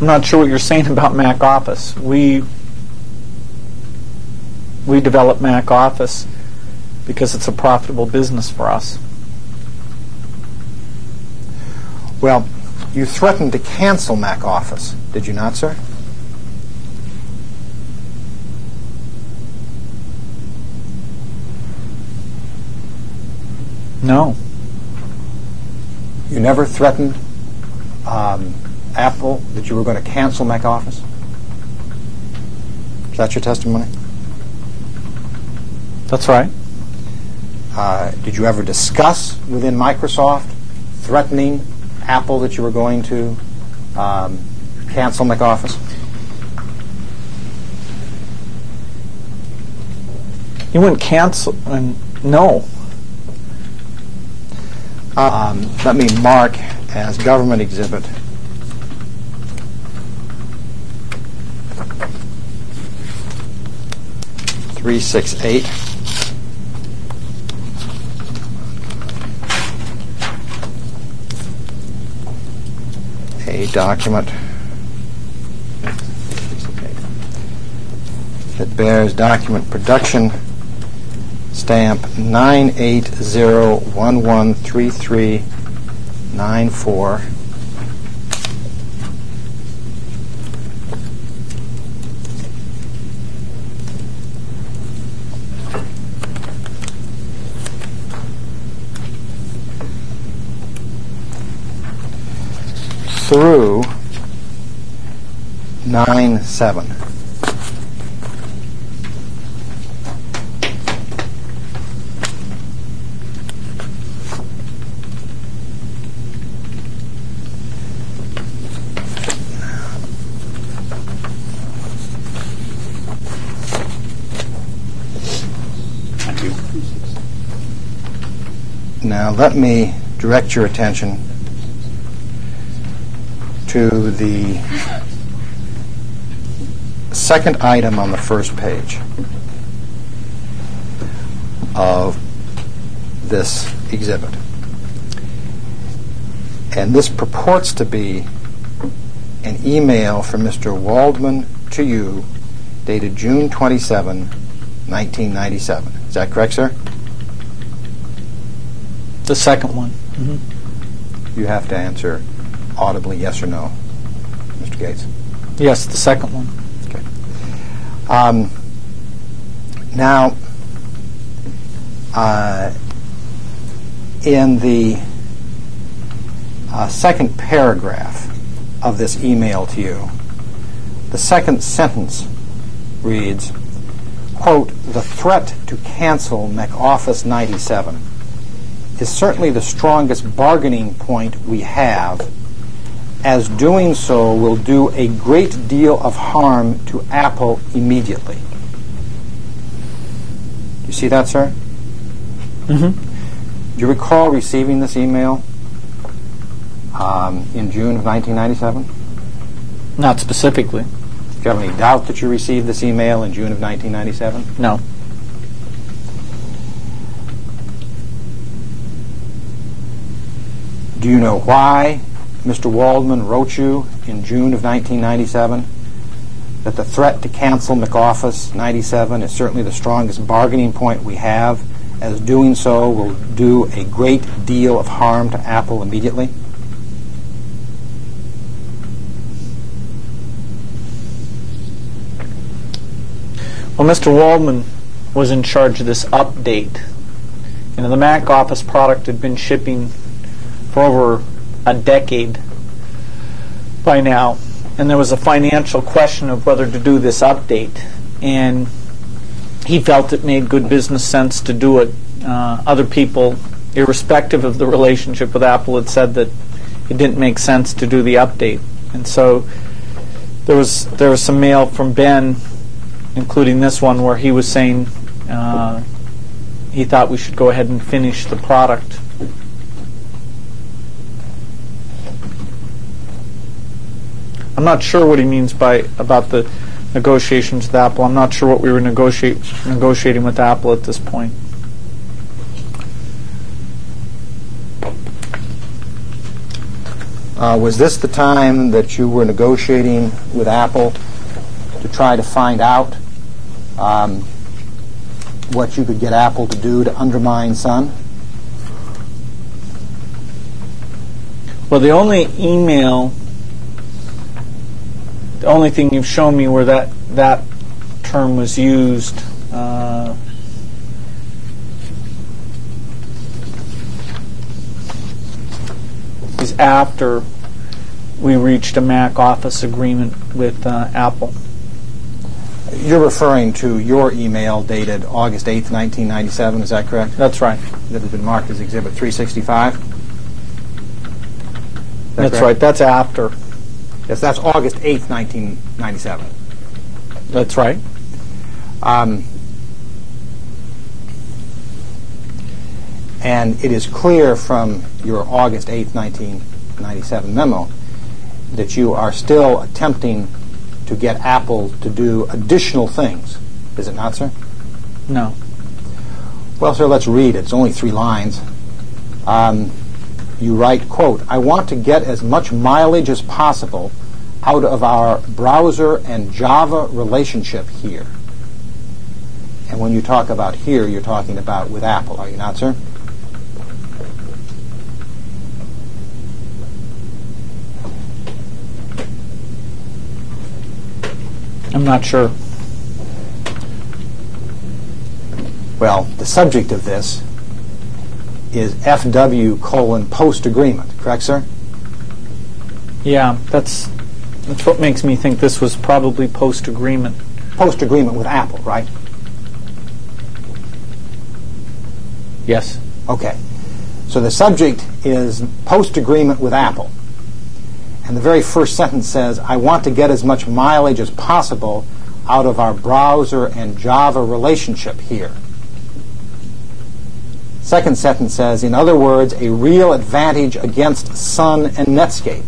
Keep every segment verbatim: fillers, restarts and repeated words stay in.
I'm not sure what you're saying about Mac Office. We we develop Mac Office because it's a profitable business for us. Well, you threatened to cancel Mac Office, did you not, sir? No. You never threatened um, Apple that you were going to cancel Mac Office? Is that your testimony? That's right. Uh, did you ever discuss within Microsoft threatening Apple that you were going to um, cancel Mac Office? You wouldn't cancel, and no. Um, let me mark as government exhibit three six eight. A document that bears document production stamp nine eight zero one one three three nine four. Through nine seven. Now let me direct your attention to the second item on the first page of this exhibit. And this purports to be an email from Mister Waldman to you dated June twenty-seventh, nineteen ninety-seven. Is that correct, sir? The second one. Mm-hmm. You have to answer audibly yes or no, Mister Gates. Yes, the second one. Okay. Um, now, uh, in the uh, second paragraph of this email to you, the second sentence reads, quote, "The threat to cancel Mac Office ninety-seven is certainly the strongest bargaining point we have, as doing so will do a great deal of harm to Apple immediately." Do you see that, sir? Mm-hmm. Do you recall receiving this email um, in June of nineteen ninety-seven? Not specifically. Do you have any doubt that you received this email in June of nineteen ninety-seven? No. Do you know why Mister Waldman wrote you in June of nineteen ninety-seven that the threat to cancel Mac Office ninety-seven is certainly the strongest bargaining point we have, as doing so will do a great deal of harm to Apple immediately? Well, Mister Waldman was in charge of this update. You know, the Mac Office product had been shipping for over a decade by now, and there was a financial question of whether to do this update, and he felt it made good business sense to do it. Uh, other people, irrespective of the relationship with Apple, had said that it didn't make sense to do the update, and so there was there was some mail from Ben, including this one, where he was saying uh, he thought we should go ahead and finish the product. I'm not sure what he means by about the negotiations with Apple. I'm not sure what we were negotiate, negotiating with Apple at this point. Uh, was this the time that you were negotiating with Apple to try to find out um, what you could get Apple to do to undermine Sun? Well, the only email, the only thing you've shown me where that, that term was used uh, is after we reached a Mac Office agreement with uh, Apple. You're referring to your email dated August eighth, nineteen ninety-seven, is that correct? That's right. That has been marked as Exhibit three sixty-five? That That's correct? right. That's after. Yes, that's August eighth, nineteen ninety-seven. That's right. Um, and it is clear from your August eighth, nineteen ninety-seven memo that you are still attempting to get Apple to do additional things. Is it not, sir? No. Well, sir, let's read it. It's only three lines. Um, you write, quote, "I want to get as much mileage as possible out of our browser and Java relationship here." And when you talk about here, you're talking about with Apple, are you not, sir? I'm not sure. Well, the subject of this is F W colon post agreement, correct, sir? Yeah, that's that's what makes me think this was probably post agreement. Post agreement with Apple, right? Yes. Okay. So the subject is post agreement with Apple. And the very first sentence says, "I want to get as much mileage as possible out of our browser and Java relationship here." Second sentence says, "In other words, a real advantage against Sun and Netscape."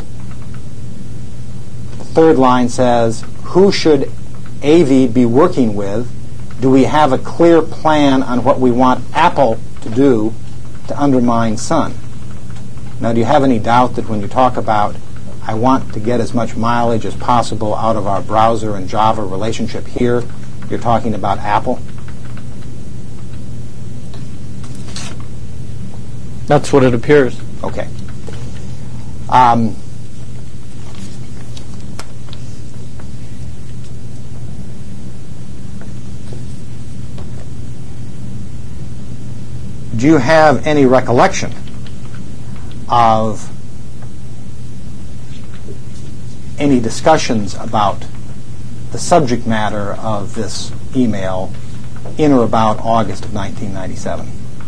The third line says, "Who should A V be working with? Do we have a clear plan on what we want Apple to do to undermine Sun?" Now, do you have any doubt that when you talk about "I want to get as much mileage as possible out of our browser and Java relationship here," you're talking about Apple? That's what it appears. Okay. Um, do you have any recollection of any discussions about the subject matter of this email in or about August of nineteen ninety-seven?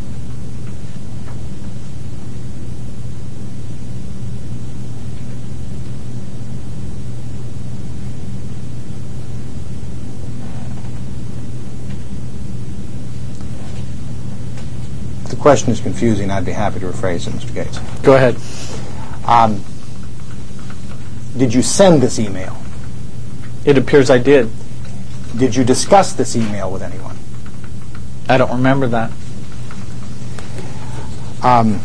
If the question is confusing, I'd be happy to rephrase it, Mister Gates. Go ahead. Um, did you send this email? It appears I did. Did you discuss this email with anyone? I don't remember that. Um,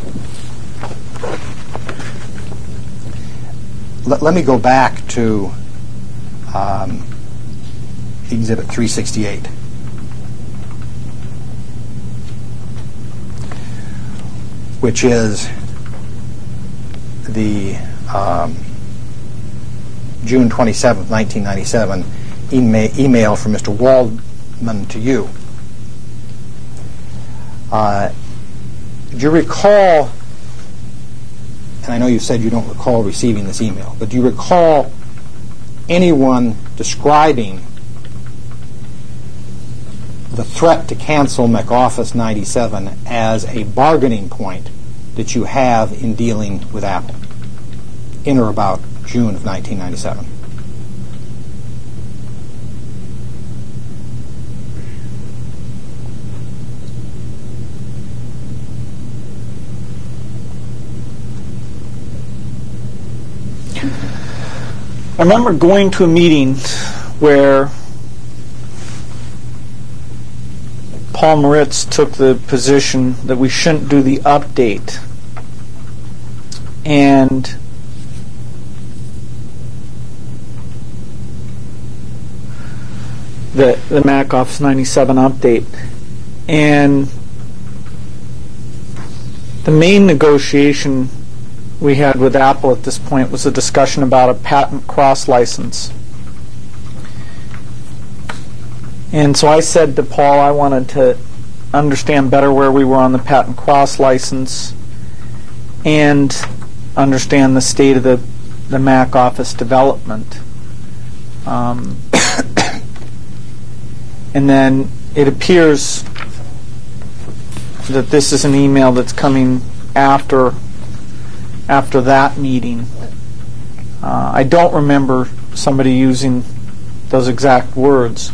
let, let me go back to um, Exhibit three sixty-eight. Which is the um, June twenty-seventh, nineteen ninety-seven ema- email from Mister Waldman to you. Uh, do you recall, and I know you said you don't recall receiving this email, but do you recall anyone describing the threat to cancel MacOffice ninety-seven as a bargaining point that you have in dealing with Apple in or about June of nineteen ninety-seven? I remember going to a meeting where Paul Moritz took the position that we shouldn't do the update. And the, the Mac Office ninety-seven update. And the main negotiation we had with Apple at this point was a discussion about a patent cross-license. And so I said to Paul I wanted to understand better where we were on the patent cross-license and understand the state of the, the Mac Office development. Um, and then it appears that this is an email that's coming after after that meeting. Uh, I don't remember somebody using those exact words.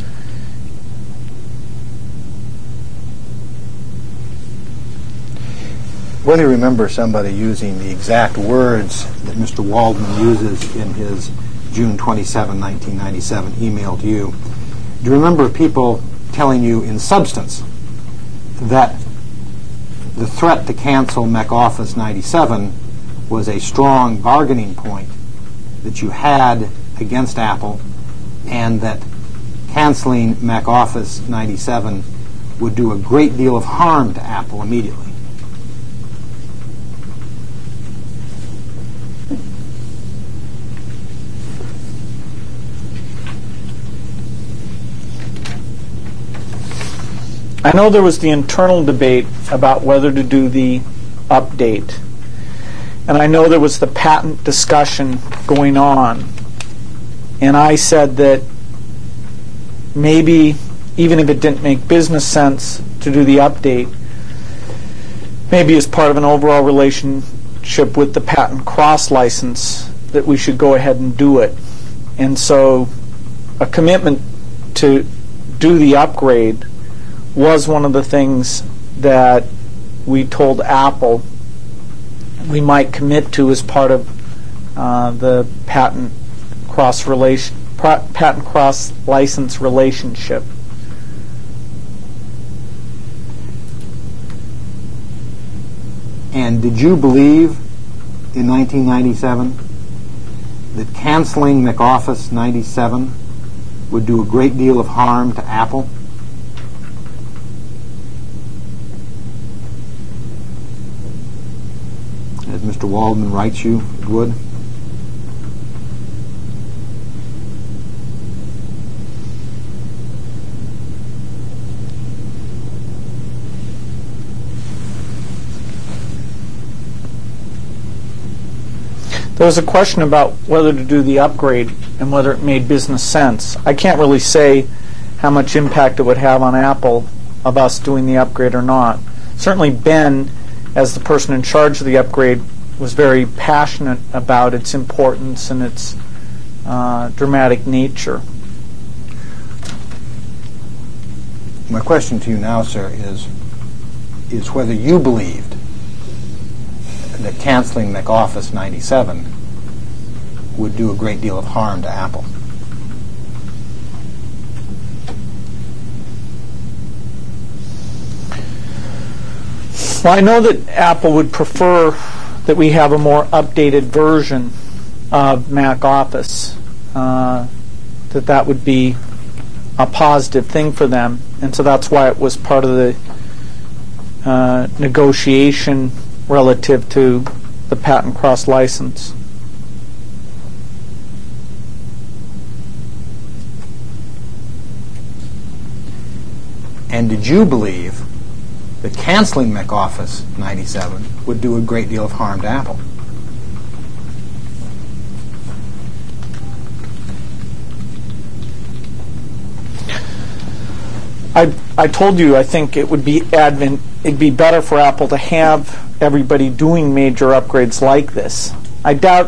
Whether you remember somebody using the exact words that Mister Waldman uses in his June twenty-seventh, nineteen ninety-seven email to you, do you remember people telling you in substance that the threat to cancel Mac Office ninety-seven was a strong bargaining point that you had against Apple, and that canceling Mac Office ninety-seven would do a great deal of harm to Apple immediately? I know there was the internal debate about whether to do the update. And I know there was the patent discussion going on. And I said that maybe, even if it didn't make business sense to do the update, maybe as part of an overall relationship with the patent cross-license, that we should go ahead and do it. And so a commitment to do the upgrade was one of the things that we told Apple we might commit to as part of uh, the patent cross relation patent cross license relationship. And did you believe in nineteen ninety-seven that canceling Mac Office ninety-seven would do a great deal of harm to Apple? As Mister Waldman writes you, it would? There was a question about whether to do the upgrade and whether it made business sense. I can't really say how much impact it would have on Apple of us doing the upgrade or not. Certainly Ben, as the person in charge of the upgrade, was very passionate about its importance and its uh, dramatic nature. My question to you now, sir, is is whether you believed that canceling Mac Office ninety-seven would do a great deal of harm to Apple. Well, I know that Apple would prefer that we have a more updated version of Mac Office, uh, that that would be a positive thing for them, and so that's why it was part of the uh, negotiation relative to the patent cross-license. And did you believe that canceling Mac Office ninety-seven would do a great deal of harm to Apple? I I told you I think it would be advent it'd be better for Apple to have everybody doing major upgrades like this. I doubt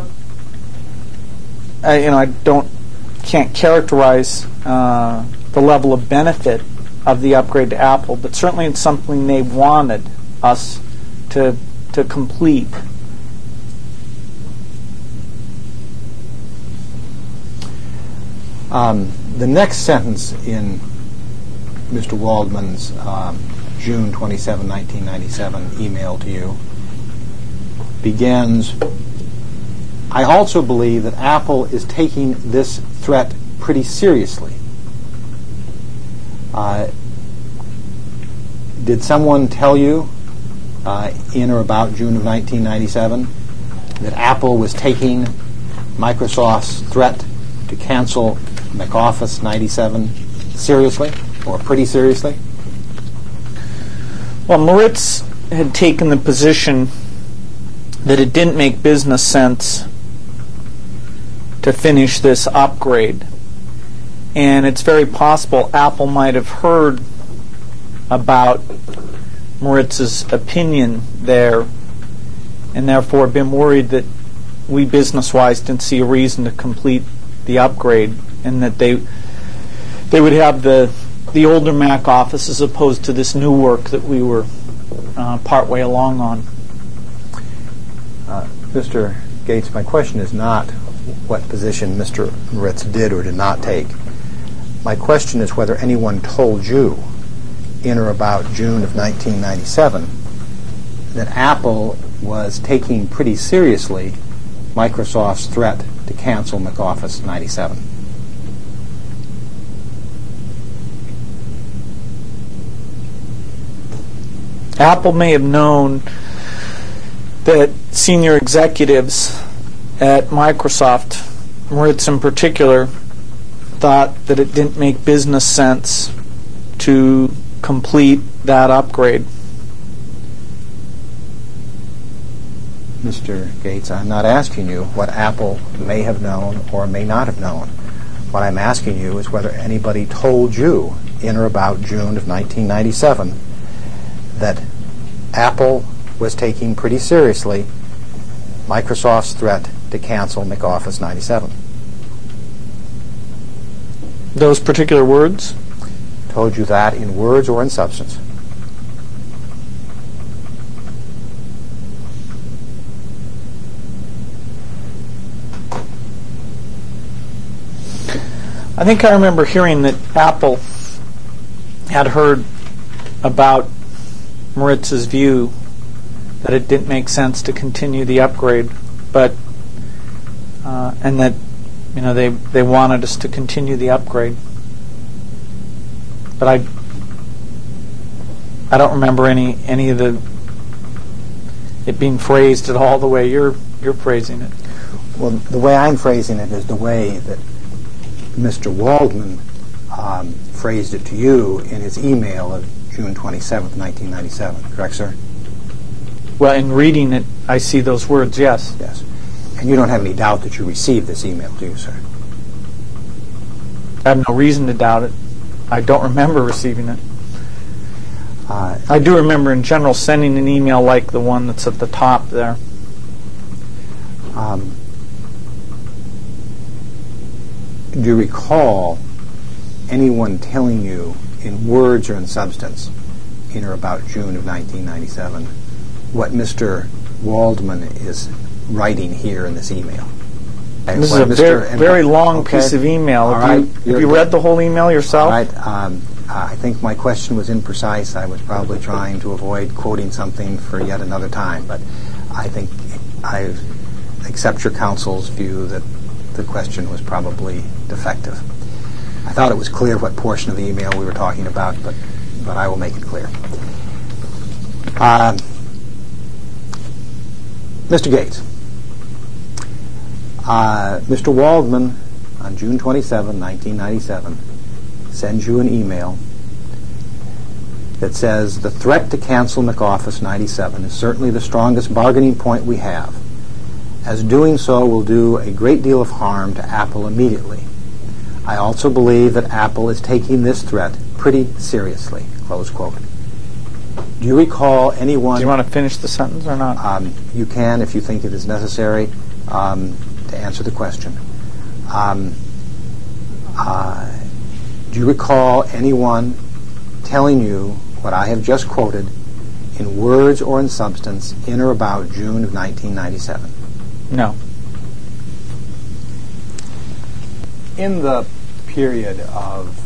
I, you know I don't can't characterize uh, the level of benefit of the upgrade to Apple, but certainly it's something they wanted us to to complete. Um, the next sentence in Mister Waldman's um, June twenty-seventh, nineteen ninety-seven email to you begins, "I also believe that Apple is taking this threat pretty seriously." Uh, did someone tell you uh, in or about June of nineteen ninety-seven that Apple was taking Microsoft's threat to cancel MacOffice ninety-seven seriously, or pretty seriously? Well, Moritz had taken the position that it didn't make business sense to finish this upgrade. And it's very possible Apple might have heard about Moritz's opinion there and therefore been worried that we business-wise didn't see a reason to complete the upgrade, and that they they would have the the older Mac Office as opposed to this new work that we were uh, partway along on. Uh, Mister Gates, my question is not what position Mister Moritz did or did not take. My question is whether anyone told you in or about June of nineteen ninety-seven that Apple was taking pretty seriously Microsoft's threat to cancel MacOffice ninety-seven. Apple may have known that senior executives at Microsoft, Moritz in particular, thought that it didn't make business sense to complete that upgrade. Mister Gates, I'm not asking you what Apple may have known or may not have known. What I'm asking you is whether anybody told you in or about June of nineteen ninety-seven that Apple was taking pretty seriously Microsoft's threat to cancel MacOffice ninety-seven. Those particular words? Told you that in words or in substance? I think I remember hearing that Apple had heard about Moritz's view that it didn't make sense to continue the upgrade, but uh, and that you know they they wanted us to continue the upgrade. But I I don't remember any any of the it being phrased at all the way you're you're phrasing it. Well, the way I'm phrasing it is the way that Mister Waldman um, phrased it to you in his email of June twenty-seventh, nineteen ninety-seven. Correct, sir? Well, in reading it, I see those words, yes. Yes. And you don't have any doubt that you received this email, do you, sir? I have no reason to doubt it. I don't remember receiving it. Uh, I do remember, in general, sending an email like the one that's at the top there. Um, do you recall anyone telling you in words or in substance in or about June of nineteen ninety-seven what Mister Waldman is writing here in this email? And this is what a Mister very, very long okay. piece of email. All have right. you, have you read the whole email yourself? All right. Um, I think my question was imprecise. I was probably trying to avoid quoting something for yet another time, but I think I accept your counsel's view that the question was probably defective. I thought it was clear what portion of the email we were talking about, but but I will make it clear. Um, Mister Gates, uh, Mister Waldman, on June twenty-seventh, nineteen ninety-seven, sends you an email that says, the threat to cancel MacOffice ninety-seven is certainly the strongest bargaining point we have, as doing so will do a great deal of harm to Apple immediately. I also believe that Apple is taking this threat pretty seriously, close quote. Do you recall anyone... Do you want to finish the sentence or not? Um, you can, if you think it is necessary, um, to answer the question. Um, uh, do you recall anyone telling you what I have just quoted in words or in substance in or about June of nineteen ninety-seven? No. In the period of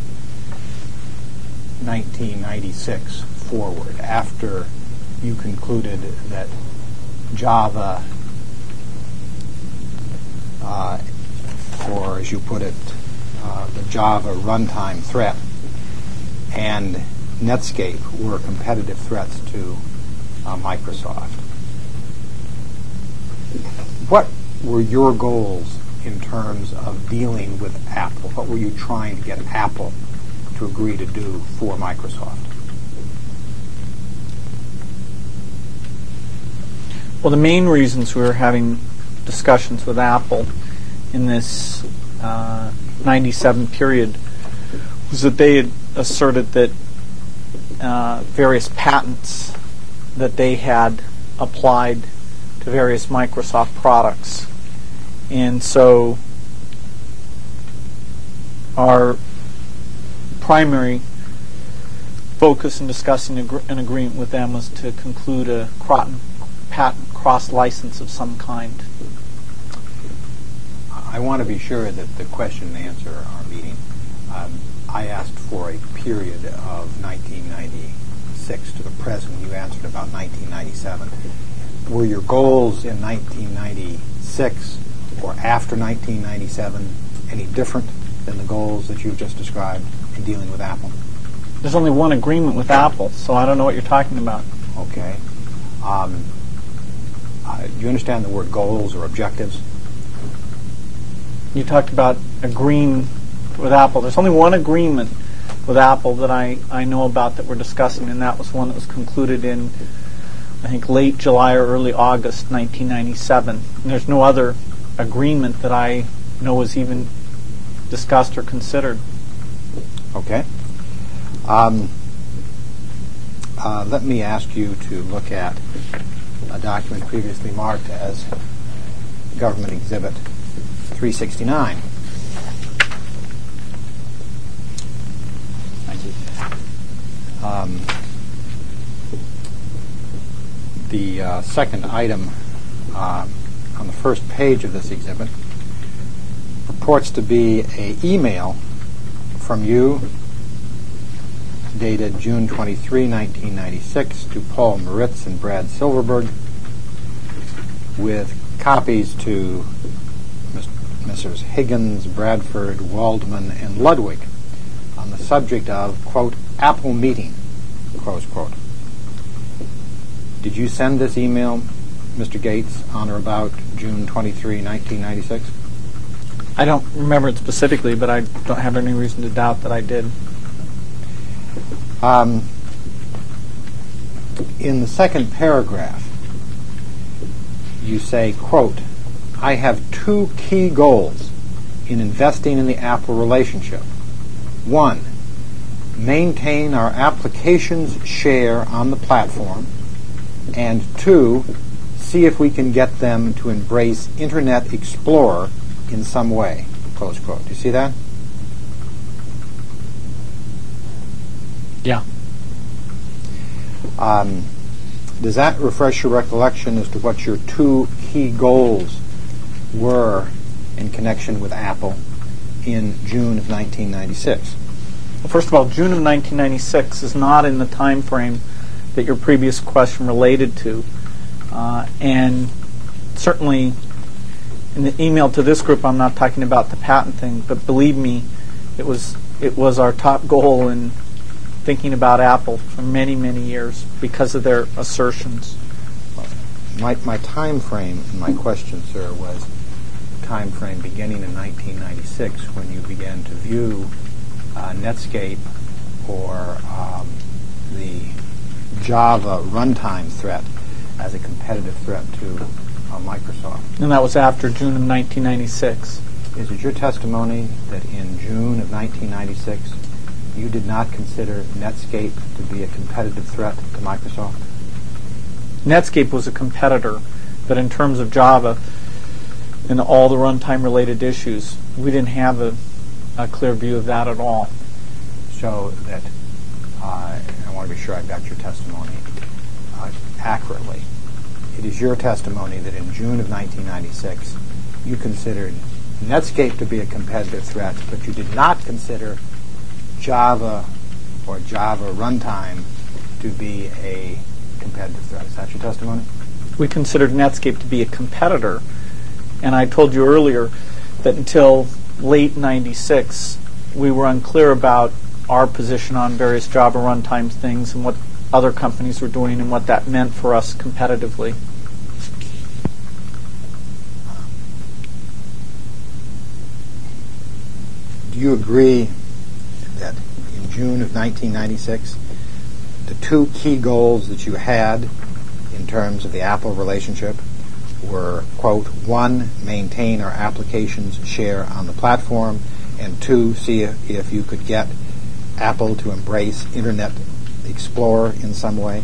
nineteen ninety-six forward, after you concluded that Java, uh, or as you put it, uh, the Java runtime threat and Netscape were competitive threats to uh, Microsoft. What were your goals in terms of dealing with Apple? What were you trying to get Apple to agree to do for Microsoft? Well, the main reasons we were having discussions with Apple in this uh, ninety-seven period was that they had asserted that uh, various patents that they had applied to various Microsoft products. And so our primary focus in discussing agr- an agreement with them was to conclude a cro- patent cross-license of some kind. I want to be sure that the question and answer are meeting. Um, I asked for a period of nineteen ninety-six to the present. You answered about nineteen ninety-seven. Were your goals in nineteen ninety-six or after nineteen ninety-seven any different than the goals that you've just described in dealing with Apple? There's only one agreement with Apple, so I don't know what you're talking about. Okay. Um, uh, do you understand the word goals or objectives? You talked about agreeing with Apple. There's only one agreement with Apple that I, I know about that we're discussing, and that was one that was concluded in, I think, late July or early August nineteen ninety-seven. And there's no other agreement that I know was even discussed or considered. Okay. Um, uh, let me ask you to look at a document previously marked as Government Exhibit three sixty-nine. Thank you. Um, the uh, second item uh, on the first page of this exhibit purports to be an email from you dated June twenty-third, nineteen ninety-six to Paul Moritz and Brad Silverberg with copies to Messrs. Higgins, Bradford, Waldman, and Ludwig on the subject of, quote, Apple meeting, close quote. Did you send this email, Mister Gates, on or about June twenty-third, nineteen ninety-six? I don't remember it specifically, but I don't have any reason to doubt that I did. Um, in the second paragraph, you say, quote, I have two key goals in investing in the Apple relationship. One, maintain our applications share on the platform. And two, see if we can get them to embrace Internet Explorer in some way, close quote. Do you see that? Yeah. Um, does that refresh your recollection as to what your two key goals were in connection with Apple in June of nineteen ninety-six? Well, first of all, June of nineteen ninety-six is not in the time frame that your previous question related to. Uh, and certainly in the email to this group, I'm not talking about the patent thing, but believe me, it was it was our top goal in thinking about Apple for many, many years because of their assertions. My, my time frame in my question, sir, was time frame beginning in nineteen ninety-six when you began to view uh, Netscape or um, the Java runtime threat as a competitive threat to uh, Microsoft. And that was after June of nineteen ninety-six. Is it your testimony that in June of nineteen ninety-six you did not consider Netscape to be a competitive threat to Microsoft? Netscape was a competitor, but in terms of Java and all the runtime related issues, we didn't have a, a clear view of that at all. So that, uh, I want to be sure I've got your testimony uh, accurately. It is your testimony that in June of nineteen ninety-six you considered Netscape to be a competitive threat, but you did not consider Java or Java runtime to be a competitive threat. Is that your testimony? We considered Netscape to be a competitor, and I told you earlier that until late ninety-six we were unclear about our position on various Java runtime things and what other companies were doing and what that meant for us competitively. Do you agree that in June of nineteen ninety-six, the two key goals that you had in terms of the Apple relationship were, quote, one, maintain our applications share on the platform, and two, see if, if you could get Apple to embrace Internet Explorer in some way?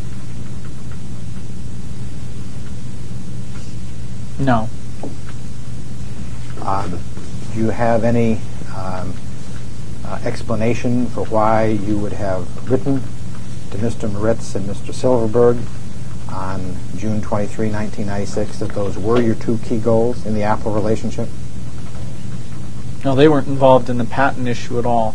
No. Um, do you have any um, uh, explanation for why you would have written to Mister Moritz and Mister Silverberg on June twenty-third, nineteen ninety-six, that those were your two key goals in the Apple relationship? No, they weren't involved in the patent issue at all.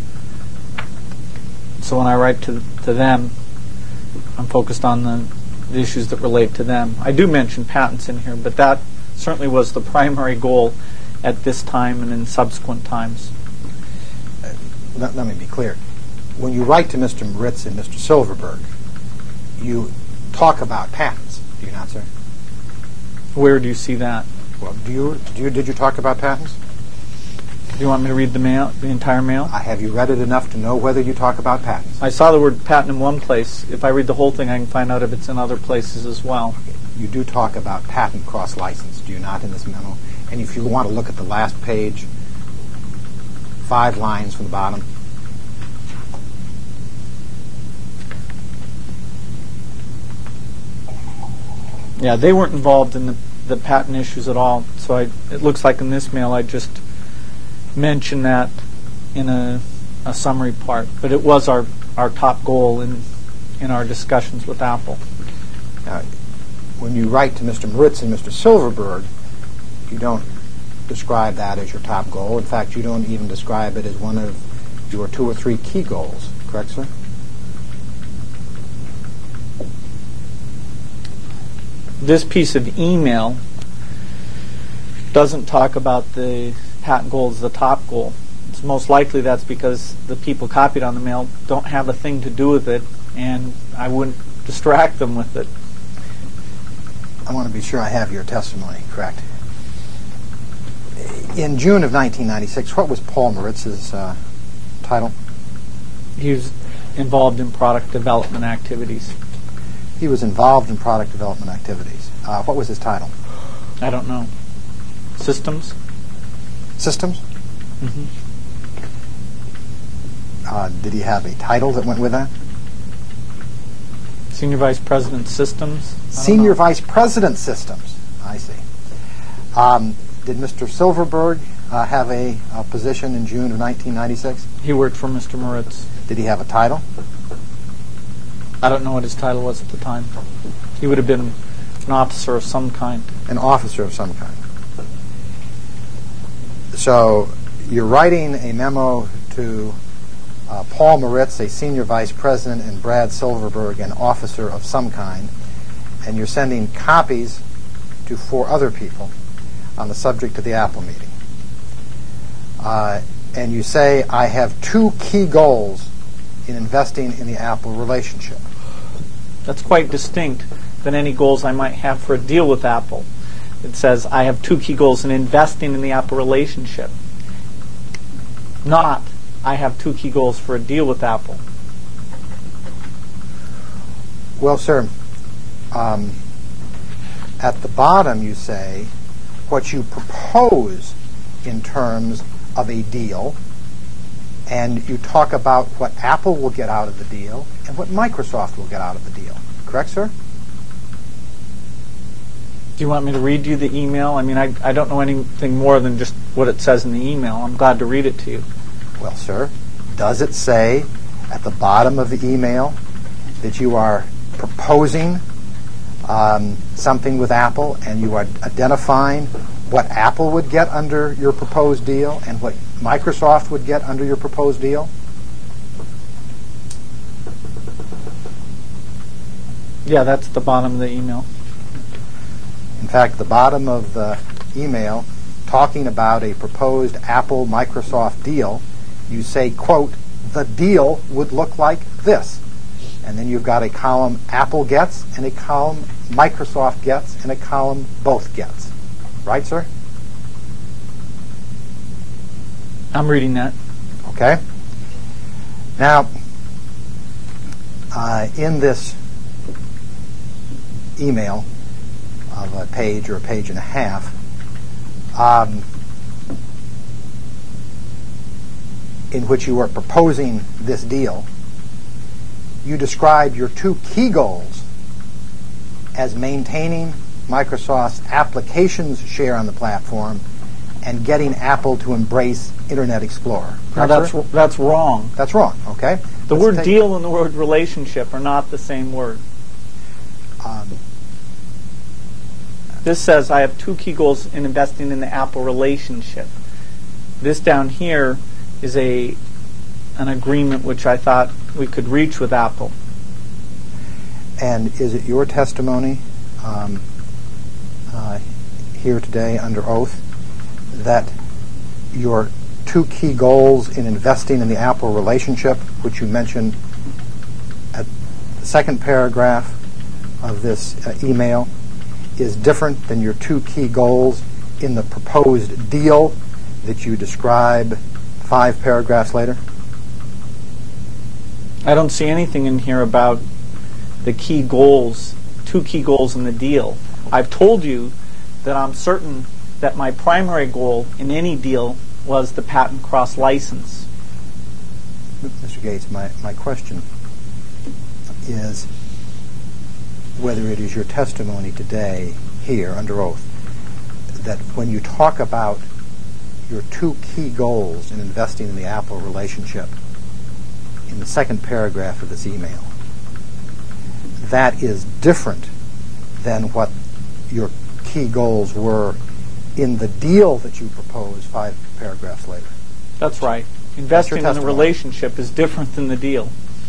So when I write to to them, I'm focused on the, the issues that relate to them. I do mention patents in here, but that certainly was the primary goal at this time and in subsequent times. Uh, let, let me be clear. When you write to Mister Moritz and Mister Silverberg, you talk about patents, do you not, sir? Where do you see that? Well, do you, do you did you talk about patents? Do you want me to read the mail, the entire mail? Uh, have you read it enough to know whether you talk about patents? I saw the word patent in one place. If I read the whole thing, I can find out if it's in other places as well. Okay. You do talk about patent cross-license, do you not, in this memo? And if you want to look at the last page, five lines from the bottom. Yeah, they weren't involved in the, the patent issues at all. So I, it looks like in this mail I just mentioned that in a, a summary part. But it was our, our top goal in in our discussions with Apple. Now, when you write to Mister Moritz and Mister Silverberg, you don't describe that as your top goal. In fact, you don't even describe it as one of your two or three key goals. Correct, sir? This piece of email doesn't talk about the patent goal as the top goal. It's most likely that's because the people copied on the mail don't have a thing to do with it, and I wouldn't distract them with it. I want to be sure I have your testimony correct. In June of nineteen ninety-six, what was Paul Moritz's uh, title? He was involved in product development activities. He was involved in product development activities. Uh, what was his title? I don't know. Systems? Systems? Mm-hmm. Uh, did he have a title that went with that? Senior Vice President Systems? Senior know. Vice President Systems. I see. Um, did Mister Silverberg uh, have a, a position in June of nineteen ninety-six? He worked for Mister Moritz. Did he have a title? I don't know what his title was at the time. He would have been an officer of some kind. An officer of some kind. So you're writing a memo to uh, Paul Moritz, a senior vice president, and Brad Silverberg, an officer of some kind, and you're sending copies to four other people on the subject of the Apple meeting. Uh, and you say, I have two key goals in investing in the Apple relationship. That's quite distinct than any goals I might have for a deal with Apple. It says, I have two key goals in investing in the Apple relationship. Not, I have two key goals for a deal with Apple. Well, sir, um, at the bottom you say what you propose in terms of a deal, and you talk about what Apple will get out of the deal and what Microsoft will get out of the deal. Correct, sir? Do you want me to read you the email? I mean, I, I don't know anything more than just what it says in the email. I'm glad to read it to you. Well, sir, does it say at the bottom of the email that you are proposing um, something with Apple and you are identifying what Apple would get under your proposed deal and what Microsoft would get under your proposed deal? Yeah, that's the bottom of the email. In fact, the bottom of the email, talking about a proposed Apple-Microsoft deal, you say, quote, the deal would look like this. And then you've got a column Apple gets and a column Microsoft gets and a column both gets. Right, sir? I'm reading that. Okay. Now, uh, in this email of a page or a page and a half, um, in which you are proposing this deal, you describe your two key goals as maintaining Microsoft's applications share on the platform and getting Apple to embrace Internet Explorer. Now that's sir? that's wrong. That's wrong, okay? The Let's word take, deal and the word relationship are not the same word. Um, This says I have two key goals in investing in the Apple relationship. This down here is a an agreement which I thought we could reach with Apple. And is it your testimony um, uh, here today under oath that your two key goals in investing in the Apple relationship, which you mentioned at the second paragraph of this uh, email, is different than your two key goals in the proposed deal that you describe five paragraphs later? I don't see anything in here about the key goals, two key goals in the deal. I've told you that I'm certain that my primary goal in any deal was the patent cross-license. Mister Gates, my, my question is whether it is your testimony today here under oath that when you talk about your two key goals in investing in the Apple relationship in the second paragraph of this email, that is different than what your key goals were in the deal that you proposed five paragraphs later. That's right. Investing in a relationship is different than the deal.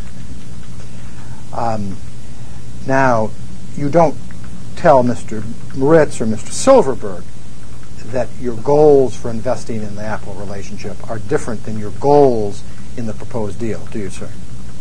Um, now, you don't tell Mister Moritz or Mister Silverberg that your goals for investing in the Apple relationship are different than your goals in the proposed deal, do you, sir?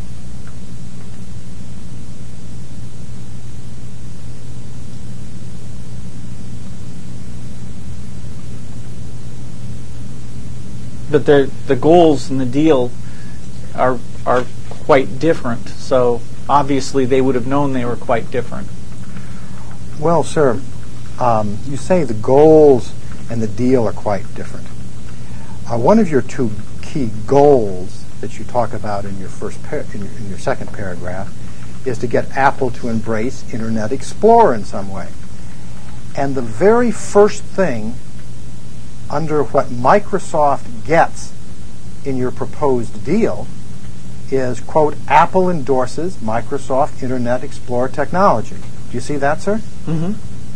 But the the goals in the deal are are quite different. So obviously they would have known they were quite different. Well, sir, um, you say the goals and the deal are quite different. Uh, one of your two key goals that you talk about in your first par- in, your, in your second paragraph is to get Apple to embrace Internet Explorer in some way. And the very first thing under what Microsoft gets in your proposed deal is, quote, Apple endorses Microsoft Internet Explorer technology. Do you see that, sir? Mm-hmm.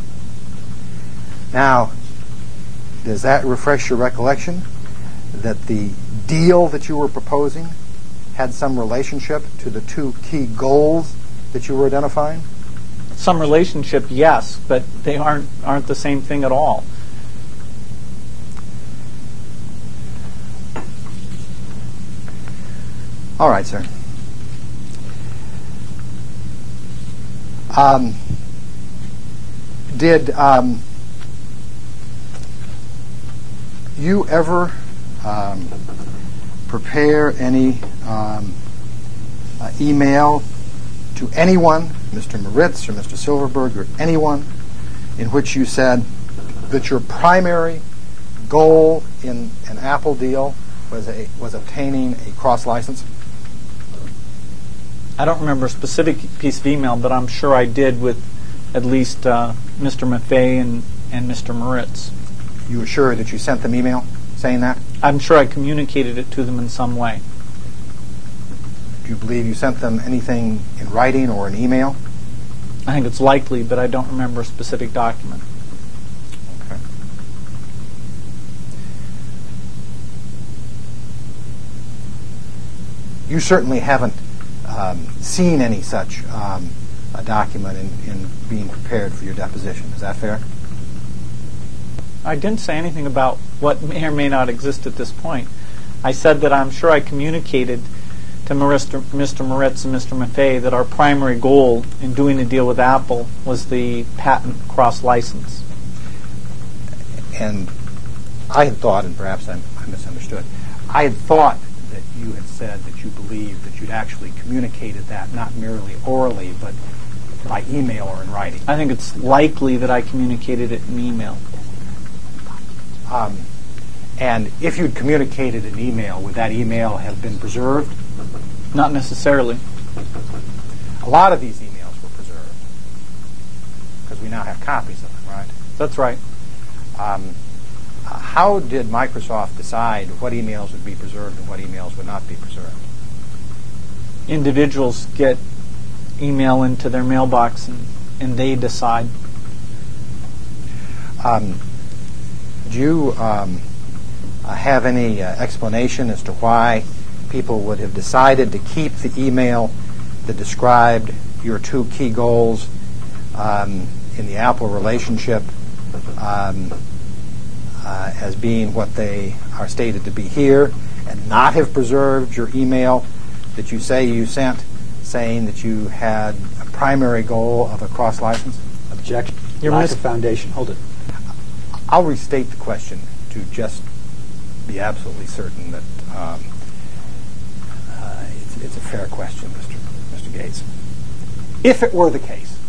Now, does that refresh your recollection that the deal that you were proposing had some relationship to the two key goals that you were identifying? Some relationship, yes, but they aren't aren't the same thing at all. All right, sir. Um, did um, you ever um, prepare any um, uh, email to anyone, Mister Moritz or Mister Silverberg or anyone, in which you said that your primary goal in an Apple deal was a was obtaining a cross license? I don't remember a specific piece of email, but I'm sure I did with at least uh, Mister Maffei and, and Mister Moritz. You were sure that you sent them email saying that? I'm sure I communicated it to them in some way. Do you believe you sent them anything in writing or an email? I think it's likely, but I don't remember a specific document. Okay. You certainly haven't um, seen any such um, a document in, in being prepared for your deposition. Is that fair? I didn't say anything about what may or may not exist at this point. I said that I'm sure I communicated to Mister Mister Moritz and Mister Maffei that our primary goal in doing a deal with Apple was the patent cross-license. And I had thought, and perhaps I, I misunderstood, I had thought that you had said that you believed that you'd actually communicated that not merely orally, but by email or in writing. I think it's likely that I communicated it in email. Um, and if you'd communicated an email, would that email have been preserved? Not necessarily. A lot of these emails were preserved because we now have copies of them, right? That's right. Um, how did Microsoft decide what emails would be preserved and what emails would not be preserved? Individuals get email into their mailbox and, and they decide. Um, do you um, uh, have any uh, explanation as to why people would have decided to keep the email that described your two key goals um, in the Apple relationship um, uh, as being what they are stated to be here, and not have preserved your email that you say you sent saying that you had a primary goal of a cross-license? Objection. Your Lack mis- of foundation. Hold it. I'll restate the question to just be absolutely certain that um, uh, it's, it's a fair question, Mister Mister Gates. If it were the case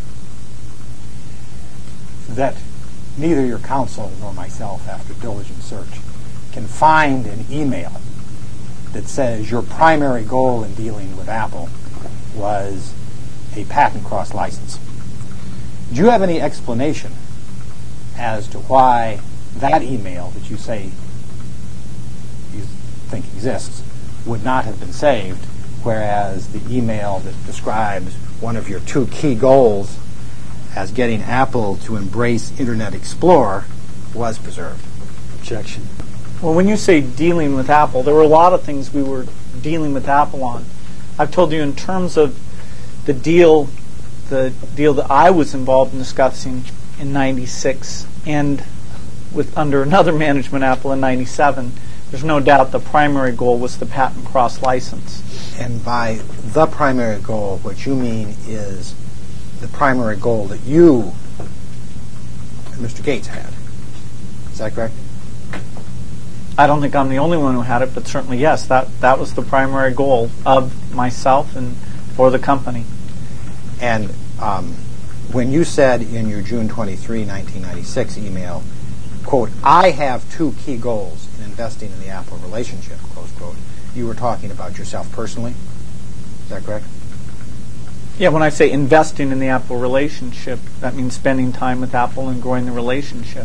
that neither your counsel nor myself, after diligent search, can find an email that says your primary goal in dealing with Apple was a patent cross-license, do you have any explanation as to why that email that you say you think exists would not have been saved, whereas the email that describes one of your two key goals as getting Apple to embrace Internet Explorer was preserved? Objection. Well, when you say dealing with Apple, there were a lot of things we were dealing with Apple on. I've told you in terms of the deal, the deal that I was involved in discussing in ninety-six and with under another management Apple in ninety-seven, there's no doubt the primary goal was the patent cross-license. And by the primary goal, what you mean is the primary goal that you and Mister Gates had. Is that correct? I don't think I'm the only one who had it, but certainly yes, that, that was the primary goal of myself and for the company. And um, when you said in your June twenty-third, nineteen ninety-six email, quote, I have two key goals in investing in the Apple relationship, close quote, you were talking about yourself personally? Is that correct? Yeah, when I say investing in the Apple relationship, that means spending time with Apple and growing the relationship.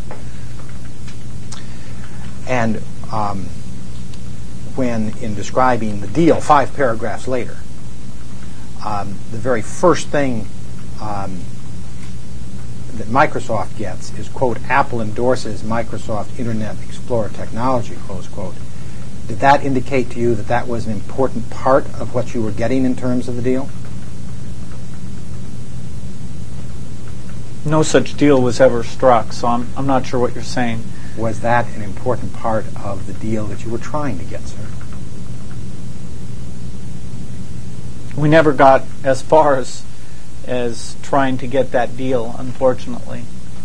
And um, when in describing the deal, five paragraphs later, um, the very first thing um, that Microsoft gets is, quote, Apple endorses Microsoft Internet Explorer technology, close quote. Did that indicate to you that that was an important part of what you were getting in terms of the deal? No such deal was ever struck, so I'm, I'm not sure what you're saying. Was that an important part of the deal that you were trying to get, sir? We never got as far as, as trying to get that deal, unfortunately.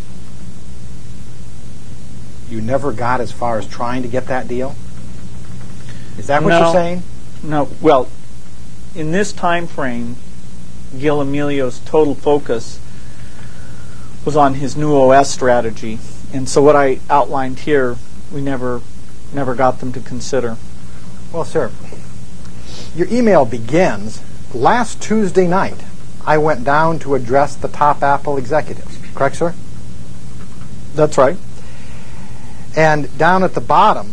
You never got as far as trying to get that deal? Is that what No. you're saying? No, well, in this time frame, Gil Amelio's total focus was on his new O S strategy. And so what I outlined here, we never never got them to consider. Well, sir, your email begins, last Tuesday night, I went down to address the top Apple executives. Correct, sir? That's right. And down at the bottom,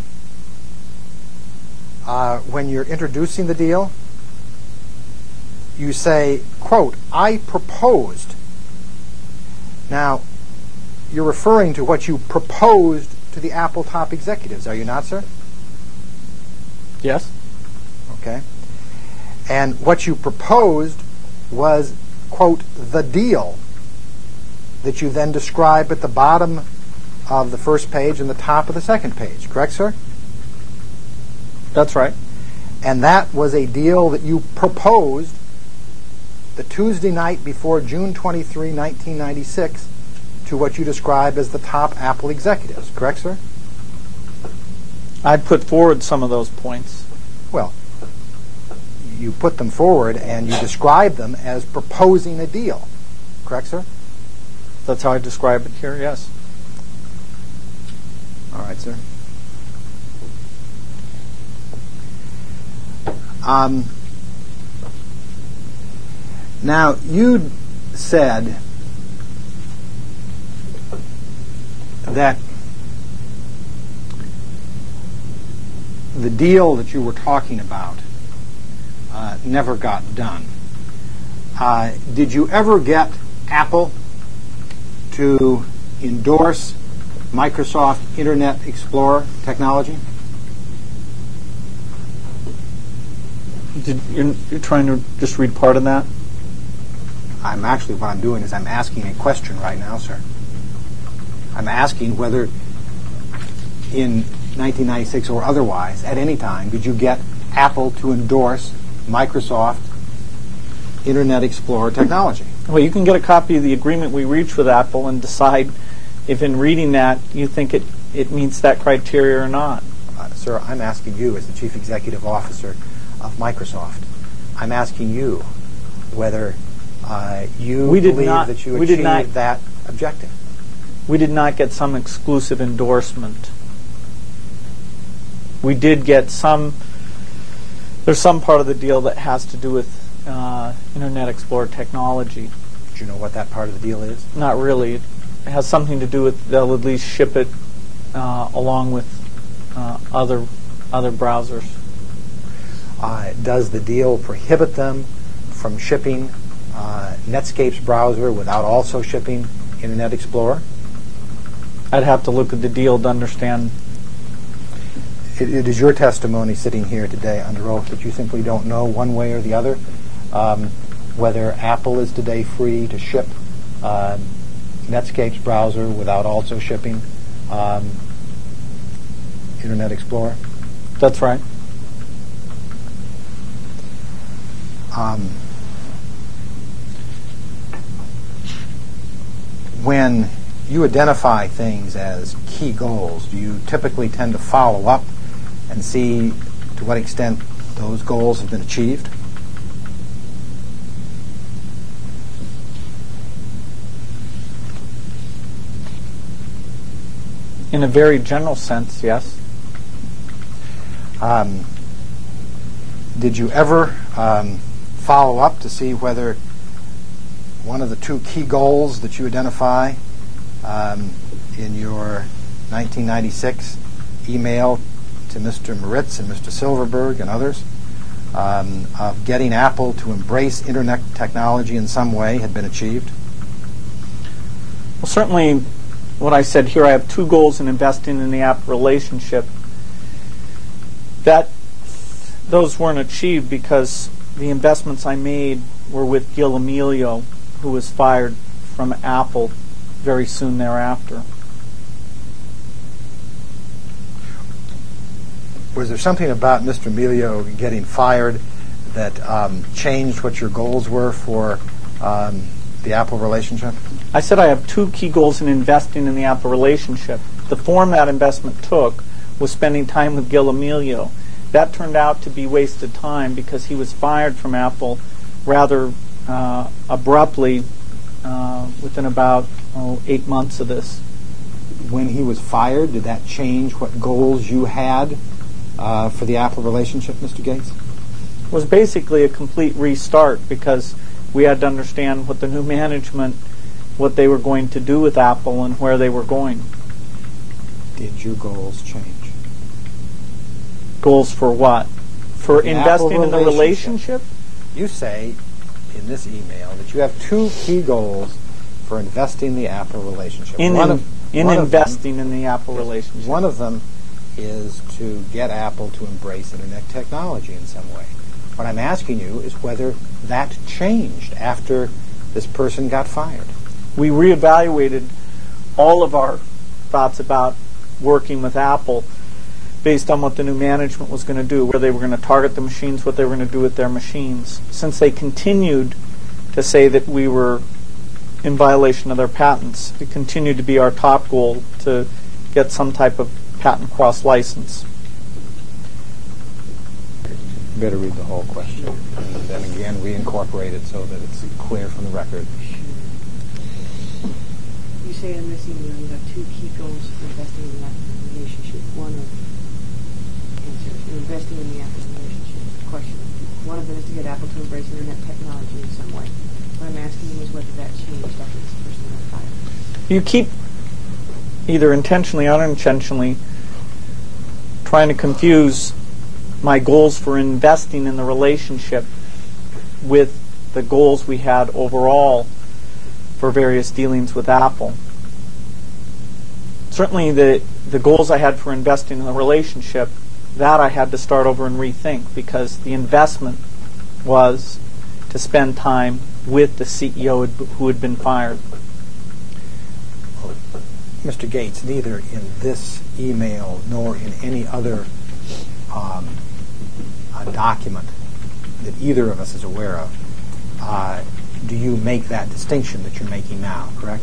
uh, when you're introducing the deal, you say, quote, I proposed. Now, you're referring to what you proposed to the Apple top executives, are you not, sir? Yes. Okay. And what you proposed was, quote, the deal that you then describe at the bottom of the first page and the top of the second page. Correct, sir? That's right. And that was a deal that you proposed the Tuesday night before June twenty-third, nineteen ninety-six, to what you describe as the top Apple executives. Correct, sir? I put forward some of those points. Well, you put them forward and you describe them as proposing a deal. Correct, sir? That's how I describe it here, yes. All right, sir. Um, now, you said that the deal that you were talking about uh, never got done. Uh, did you ever get Apple to endorse Microsoft Internet Explorer technology? Did, you're, you're trying to just read part of that? I'm actually, what I'm doing is I'm asking a question right now, sir. I'm asking whether in nineteen ninety-six or otherwise, at any time, did you get Apple to endorse Microsoft Internet Explorer technology? Well, you can get a copy of the agreement we reached with Apple and decide if in reading that you think it, it meets that criteria or not. Uh, sir, I'm asking you as the Chief Executive Officer of Microsoft. I'm asking you whether uh, you we did believe not, that you we achieved did not, that objective. We did not get some exclusive endorsement. We did get some, there's some part of the deal that has to do with uh, Internet Explorer technology. Do you know what that part of the deal is? Not really. It has something to do with they'll at least ship it uh, along with uh, other other browsers. Uh, does the deal prohibit them from shipping uh, Netscape's browser without also shipping Internet Explorer? I'd have to look at the deal to understand. It, it is your testimony sitting here today under oath that you simply don't know one way or the other um, whether Apple is today free to ship uh, Netscape's browser without also shipping um, Internet Explorer? That's right. Um, when you identify things as key goals, do you typically tend to follow up and see to what extent those goals have been achieved? In a very general sense, yes. Um, did you ever um, follow up to see whether one of the two key goals that you identify um, in your nineteen ninety-six email to Mister Moritz and Mister Silverberg and others um, of getting Apple to embrace Internet technology in some way had been achieved? Well, certainly what I said here, I have two goals in investing in the Apple relationship. That those weren't achieved because the investments I made were with Gil Amelio, who was fired from Apple very soon thereafter. Was there something about Mister Amelio getting fired that um, changed what your goals were for um, the Apple relationship? I said I have two key goals in investing in the Apple relationship. The form that investment took was spending time with Gil Amelio. That turned out to be wasted time because he was fired from Apple rather uh, abruptly uh, within about oh, eight months of this. When he was fired, did that change what goals you had uh, for the Apple relationship, Mister Gates? It was basically a complete restart because we had to understand what the new management, what they were going to do with Apple and where they were going. Did your goals change? Goals for what? For The investing Apple in the relationship? You say in this email that you have two key goals for investing in the Apple relationship. In, one in, of, in one investing of them, in the Apple relationship. One of them is to get Apple to embrace Internet technology in some way. What I'm asking you is whether that changed after this person got fired. We reevaluated all of our thoughts about working with Apple based on what the new management was going to do, where they were going to target the machines, what they were going to do with their machines. Since they continued to say that we were in violation of their patents, it continued to be our top goal to get some type of patent cross license. You better read the whole question. And then again, we incorporate it so that it's clear from the record. You say in this email you have two key goals for investing in the Apple relationship. One of answer, investing in the Apple relationship. Question. One of them is to get Apple to embrace internet technology in some way. What I'm asking you is whether that changed after this person was fired. You keep, either intentionally or unintentionally, trying to confuse my goals for investing in the relationship with the goals we had overall for various dealings with Apple. Certainly the, the goals I had for investing in the relationship, that I had to start over and rethink, because the investment was to spend time with the C E O who had been fired. Mister Gates, neither in this email nor in any other um, uh, document that either of us is aware of, uh, do you make that distinction that you're making now, correct?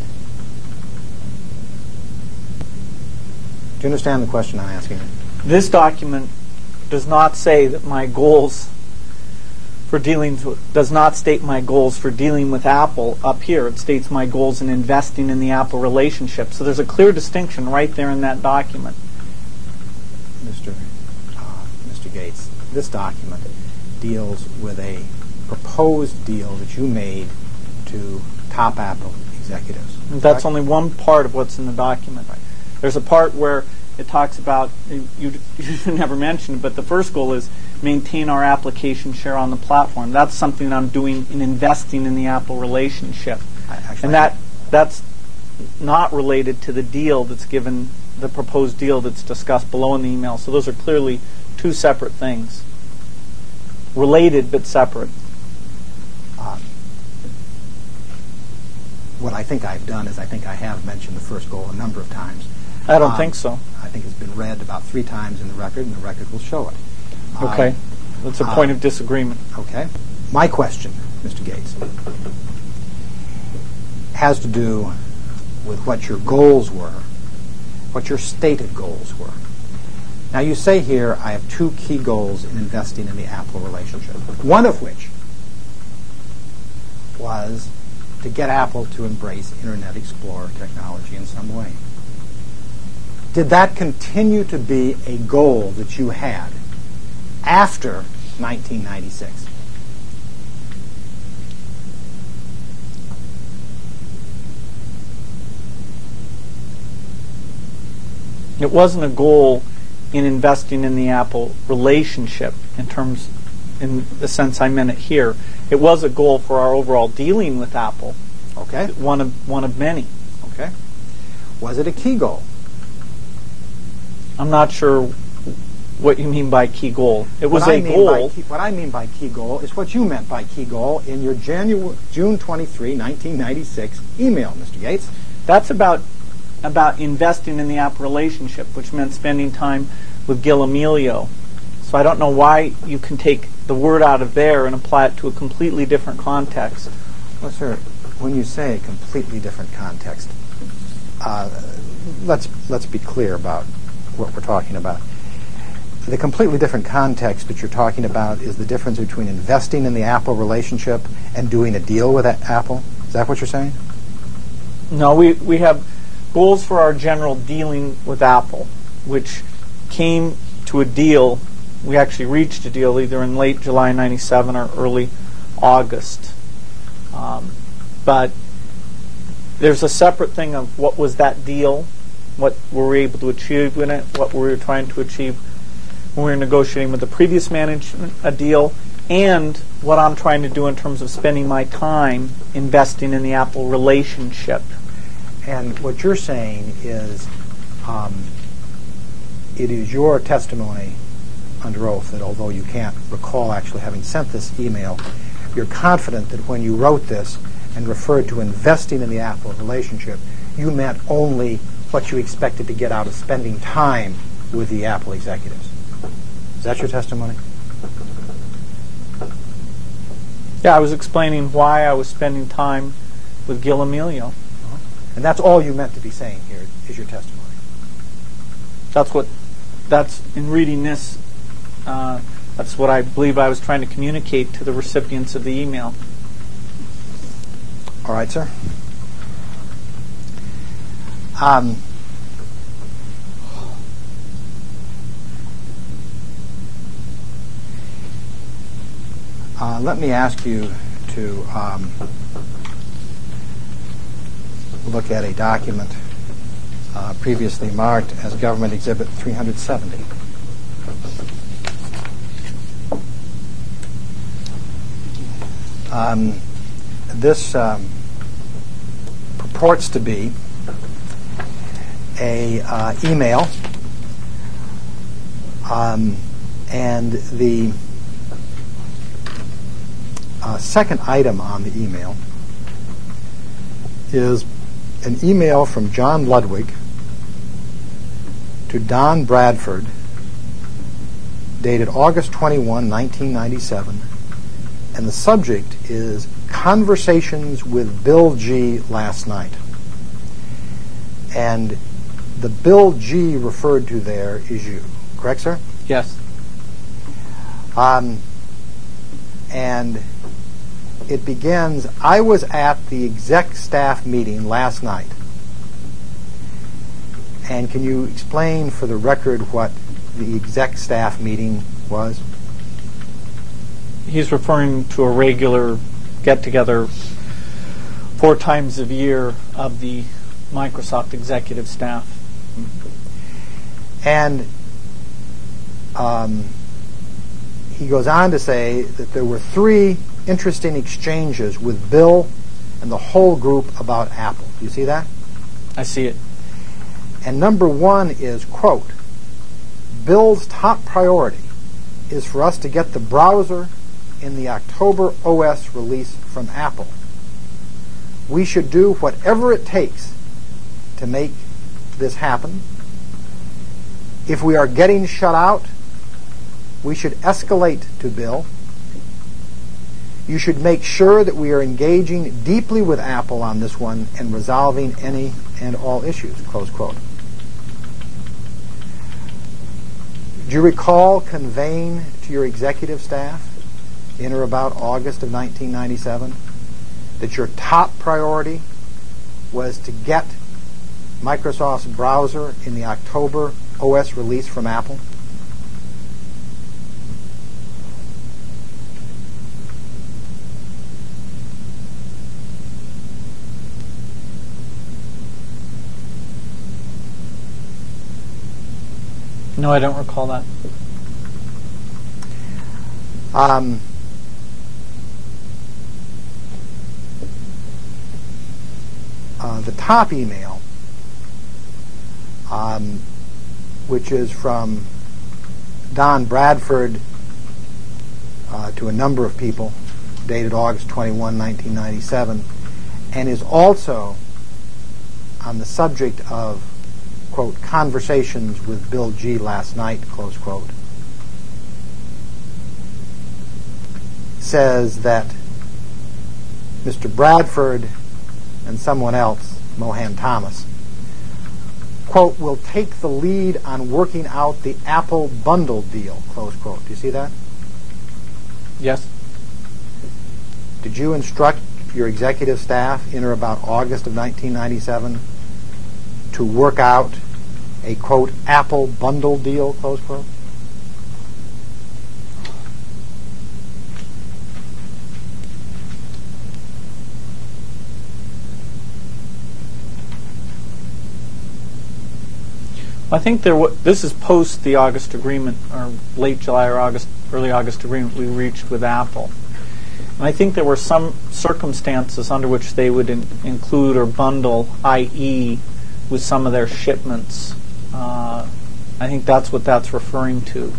Do you understand the question I'm asking? This document does not say that my goals for dealing with, does not state my goals for dealing with Apple up here. It states my goals in investing in the Apple relationship. So there's a clear distinction right there in that document. Mister Uh, Mister Gates, this document deals with a proposed deal that you made to top Apple executives. And that's only one part of what's in the document. Right. There's a part where it talks about, you, you never mentioned, but the first goal is maintain our application share on the platform. That's something that I'm doing in investing in the Apple relationship. I, actually, and that that's not related to the deal that's given, the proposed deal that's discussed below in the email. So those are clearly two separate things. Related but separate. Uh, what I think I've done is I think I have mentioned the first goal a number of times. I don't um, think so. I think it's been read about three times in the record, and the record will show it. Okay. Um, That's a point uh, of disagreement. Okay. My question, Mister Gates, has to do with what your goals were, what your stated goals were. Now, you say here, I have two key goals in investing in the Apple relationship, one of which was to get Apple to embrace Internet Explorer technology in some way. Did that continue to be a goal that you had after nineteen ninety-six? It wasn't a goal in investing in the Apple relationship in terms, in the sense I meant it here. It was a goal for our overall dealing with Apple. Okay. One of one of many. Okay. Was it a key goal? I'm not sure what you mean by key goal. It was what a I mean goal. By key, what I mean by key goal is what you meant by key goal in your January, June twenty-third, nineteen ninety-six email, Mister Gates. That's about about investing in the Apple relationship, which meant spending time with Gil Amelio. So I don't know why you can take the word out of there and apply it to a completely different context. Well, sir, when you say a completely different context, uh, let's let's be clear about what we're talking about. The completely different context that you're talking about is the difference between investing in the Apple relationship and doing a deal with Apple. Is that what you're saying? No, we, we have goals for our general dealing with Apple, which came to a deal. We actually reached a deal either in late July ninety-seven or early August. Um, but there's a separate thing of what was that deal, what were we able to achieve in it, what were we trying to achieve when we were negotiating with the previous management a deal, and what I'm trying to do in terms of spending my time investing in the Apple relationship. And what you're saying is um, it is your testimony under oath that although you can't recall actually having sent this email, you're confident that when you wrote this and referred to investing in the Apple relationship, you meant only what you expected to get out of spending time with the Apple executives. Is that your testimony? Yeah, I was explaining why I was spending time with Gil Amelio. Uh-huh. And that's all you meant to be saying here is your testimony. That's what, that's, in reading this, uh, that's what I believe I was trying to communicate to the recipients of the email. All right, sir. Um, uh, let me ask you to um, look at a document uh, previously marked as Government Exhibit three seventy. Um, this um, purports to be a uh, email, um, and the uh, second item on the email is an email from John Ludwig to Don Bradford, dated August twenty-first, nineteen ninety-seven, and the subject is Conversations with Bill G. last night. And the Bill G. referred to there is you. Correct, sir? Yes. Um, and it begins, I was at the exec staff meeting last night. And can you explain for the record what the exec staff meeting was? He's referring to a regular get-together four times a year of the Microsoft executive staff. And um, he goes on to say that there were three interesting exchanges with Bill and the whole group about Apple. Do you see that? I see it. And number one is, quote, Bill's top priority is for us to get the browser in the October O S release from Apple. We should do whatever it takes to make this happen. If we are getting shut out, we should escalate to Bill. You should make sure that we are engaging deeply with Apple on this one and resolving any and all issues, close quote. Do you recall conveying to your executive staff in or about August of nineteen ninety-seven that your top priority was to get Microsoft's browser in the October O S release from Apple? No, I don't recall that. Um, uh, the top email, um, which is from Don Bradford uh, to a number of people, dated August twenty-first, nineteen ninety-seven, and is also on the subject of, quote, conversations with Bill G. last night, close quote, says that Mister Bradford and someone else, Mohan Thomas, quote, will take the lead on working out the Apple bundle deal, close quote. Do you see that? Yes. Did you instruct your executive staff in or about August of nineteen ninety-seven to work out a, quote, Apple bundle deal, close quote? I think there. W- this is post the August agreement, or late July or August, early August agreement we reached with Apple. And I think there were some circumstances under which they would in- include or bundle, that is, with some of their shipments. Uh, I think that's what that's referring to.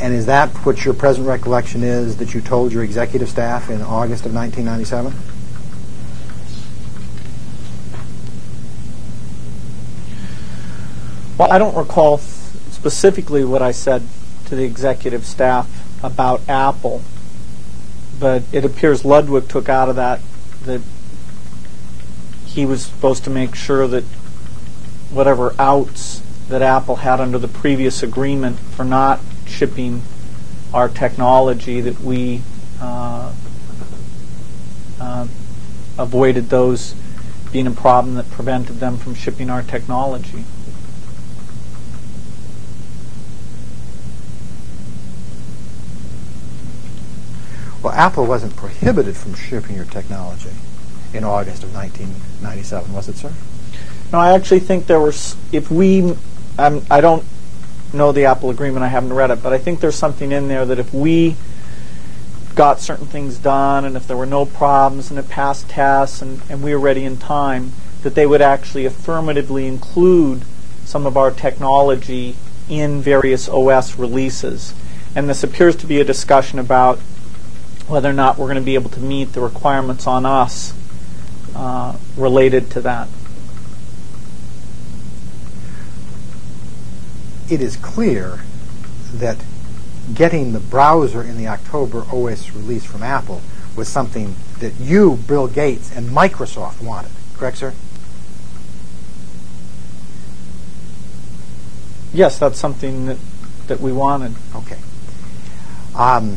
And is that what your present recollection is that you told your executive staff in August of nineteen ninety-seven? Well, I don't recall specifically what I said to the executive staff about Apple, but it appears Ludwig took out of that that he was supposed to make sure that whatever outs that Apple had under the previous agreement for not shipping our technology, that we uh, uh, avoided those being a problem that prevented them from shipping our technology. Well, Apple wasn't prohibited from shipping your technology in August of nineteen ninety-seven, was it, sir? No, I actually think there were, if we, um, I don't know the Apple agreement, I haven't read it, but I think there's something in there that if we got certain things done and if there were no problems and it passed tests and, and we were ready in time, that they would actually affirmatively include some of our technology in various O S releases. And this appears to be a discussion about whether or not we're going to be able to meet the requirements on us uh, related to that. It is clear that getting the browser in the October O S release from Apple was something that you, Bill Gates, and Microsoft wanted. Correct, sir? Yes, that's something that, that we wanted. Okay. Um,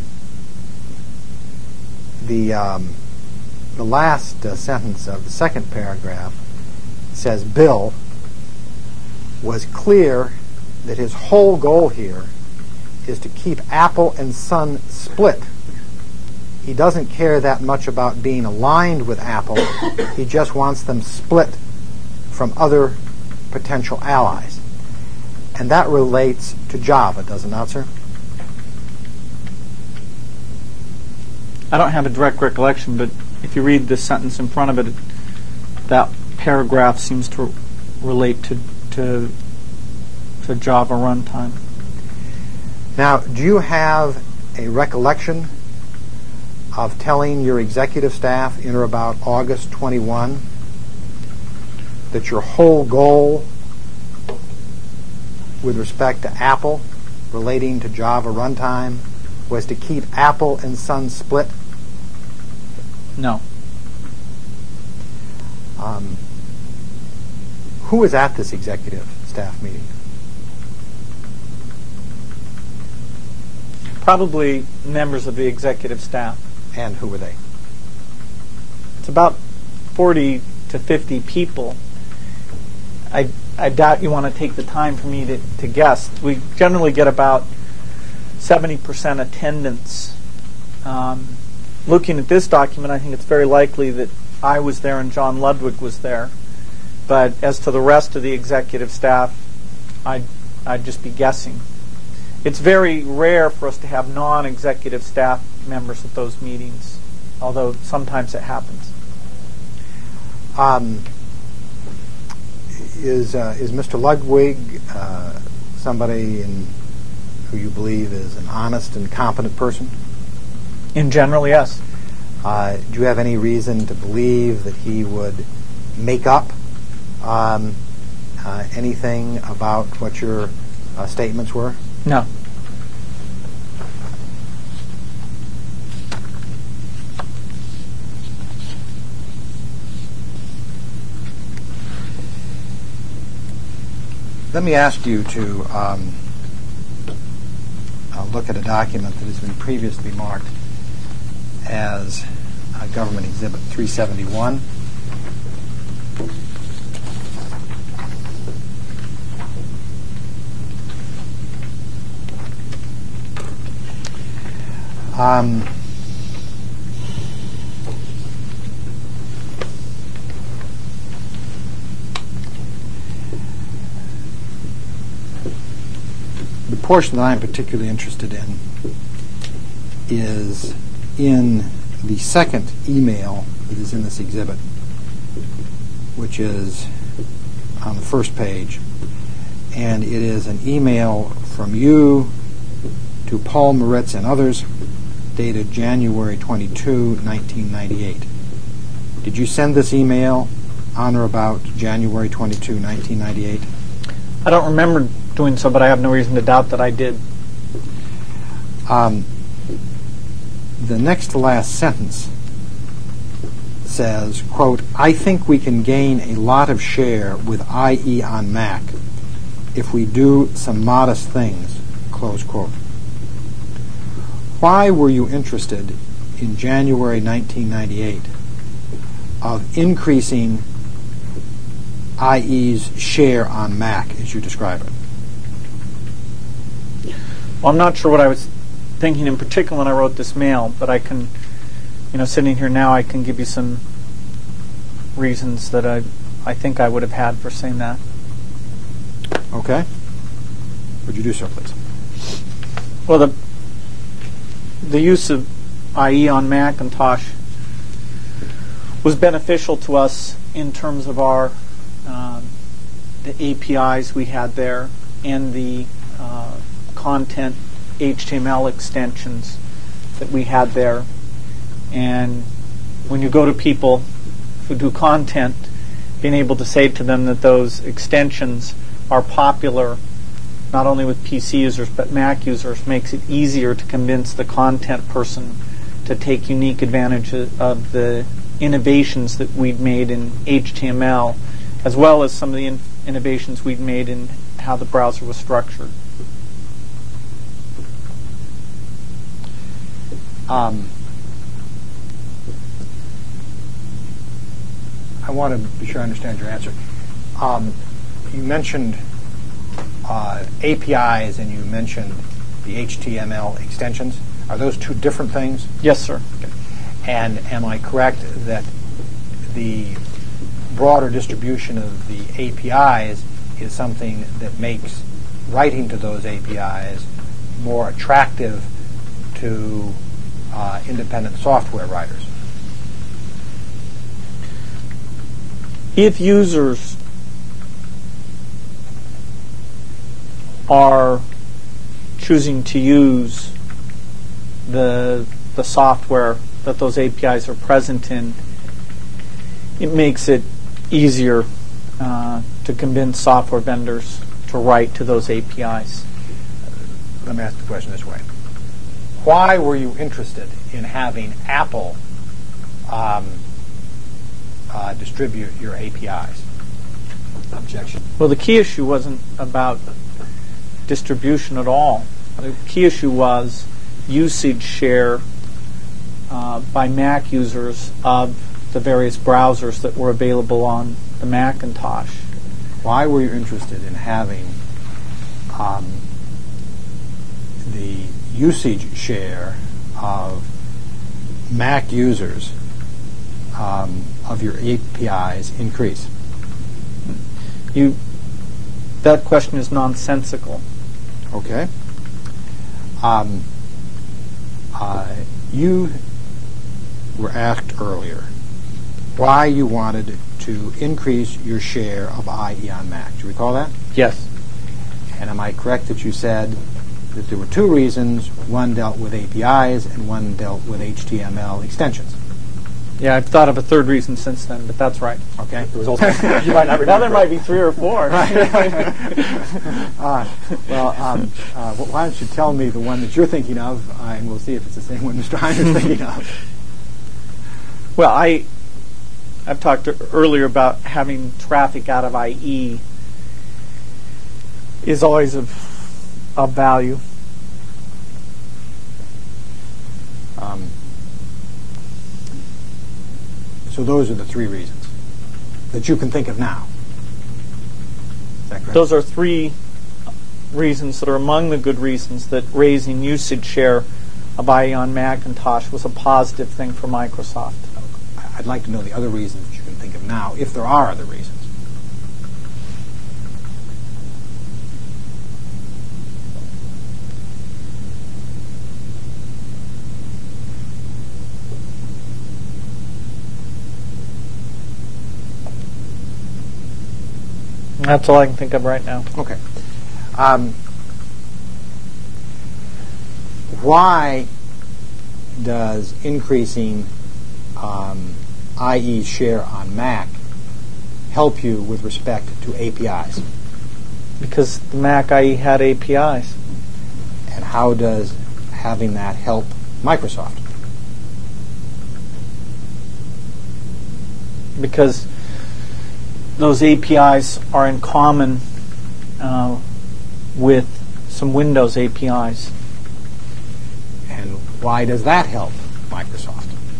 the um, the last uh, sentence of the second paragraph says Bill was clear that his whole goal here is to keep Apple and Sun split. He doesn't care that much about being aligned with Apple. He just wants them split from other potential allies. And that relates to Java, does it not, sir? I don't have a direct recollection, but if you read this sentence in front of it, that paragraph seems to relate to to, to Java runtime. Now, do you have a recollection of telling your executive staff in or about August twenty-first that your whole goal with respect to Apple relating to Java runtime was to keep Apple and Sun split? No. Um, who was at this executive staff meeting? Probably members of the executive staff. And who were they? It's about forty to fifty people. I, I doubt you want to take the time for me to, to guess. We generally get about seventy percent attendance. Um, looking at this document, I think it's very likely that I was there and John Ludwig was there. But as to the rest of the executive staff, I'd, I'd just be guessing. It's very rare for us to have non-executive staff members at those meetings, although sometimes it happens. Um, is uh, is Mister Ludwig uh, somebody in, who you believe is an honest and competent person? In general, yes. Uh, do you have any reason to believe that he would make up um, uh, anything about what your uh, statements were? No. Let me ask you to um, uh, look at a document that has been previously marked as uh, Government Exhibit three seventy-one. Um, the portion that I'm particularly interested in is in the second email that is in this exhibit, which is on the first page, and it is an email from you to Paul Moritz and others, dated January twenty-second, nineteen ninety-eight. Did you send this email on or about January twenty-second, nineteen ninety-eight? I don't remember doing so, but I have no reason to doubt that I did. Um, the next to last sentence says, quote, I think we can gain a lot of share with I E on Mac if we do some modest things, close quote. Why were you interested in January nineteen ninety-eight of increasing I E's share on Mac as you describe it? Well, I'm not sure what I was thinking in particular when I wrote this mail, but I can, you know, sitting here now, I can give you some reasons that I, I think I would have had for saying that. Okay. Would you do so, please? Well, the the use of I E on Macintosh was beneficial to us in terms of our uh, the A P Is we had there and the uh, content H T M L extensions that we had there. And when you go to people who do content, being able to say to them that those extensions are popular not only with P C users but Mac users makes it easier to convince the content person to take unique advantage of the innovations that we'd made in H T M L, as well as some of the in- innovations we'd made in how the browser was structured. Um, I want to be sure I understand your answer. Um, you mentioned uh, A P Is and you mentioned the H T M L extensions. Are those two different things? Yes, sir. Okay. And am I correct that the broader distribution of the A P Is is something that makes writing to those A P Is more attractive to uh, independent software writers? If users are choosing to use the the software that those A P Is are present in, it makes it easier uh, to convince software vendors to write to those A P Is. Let me ask the question this way. Why were you interested in having Apple um, uh, distribute your A P Is? Objection. Well, the key issue wasn't about distribution at all. The key issue was usage share uh, by Mac users of the various browsers that were available on the Macintosh. Why were you interested in having um, the usage share of Mac users um, of your A P Is increase? You, that question is nonsensical. Okay. Um, uh, you were asked earlier why you wanted to increase your share of I E on Mac. Do you recall that? Yes. And am I correct that you said that there were two reasons? One dealt with A P Is and one dealt with H T M L extensions. Yeah, I've thought of a third reason since then, but that's right. Okay. There was also, you might not remember. Now there might be three or four. uh, well, um, uh, why don't you tell me the one that you're thinking of, uh, and we'll see if it's the same one Mister Heiner's thinking of. Well, I, I've talked earlier about having traffic out of I E is always of, of value. Um, so those are the three reasons that you can think of now. Is that correct? Those are three reasons that are among the good reasons that raising usage share of I E on Macintosh was a positive thing for Microsoft. I'd like to know the other reasons that you can think of now, if there are other reasons. That's all I can think of right now. Okay. Um, why does increasing um, I E's share on Mac help you with respect to A P Is? Because the Mac I E had A P Is. And how does having that help Microsoft? Because those A P Is are in common uh, with some Windows A P Is. And why does that help Microsoft?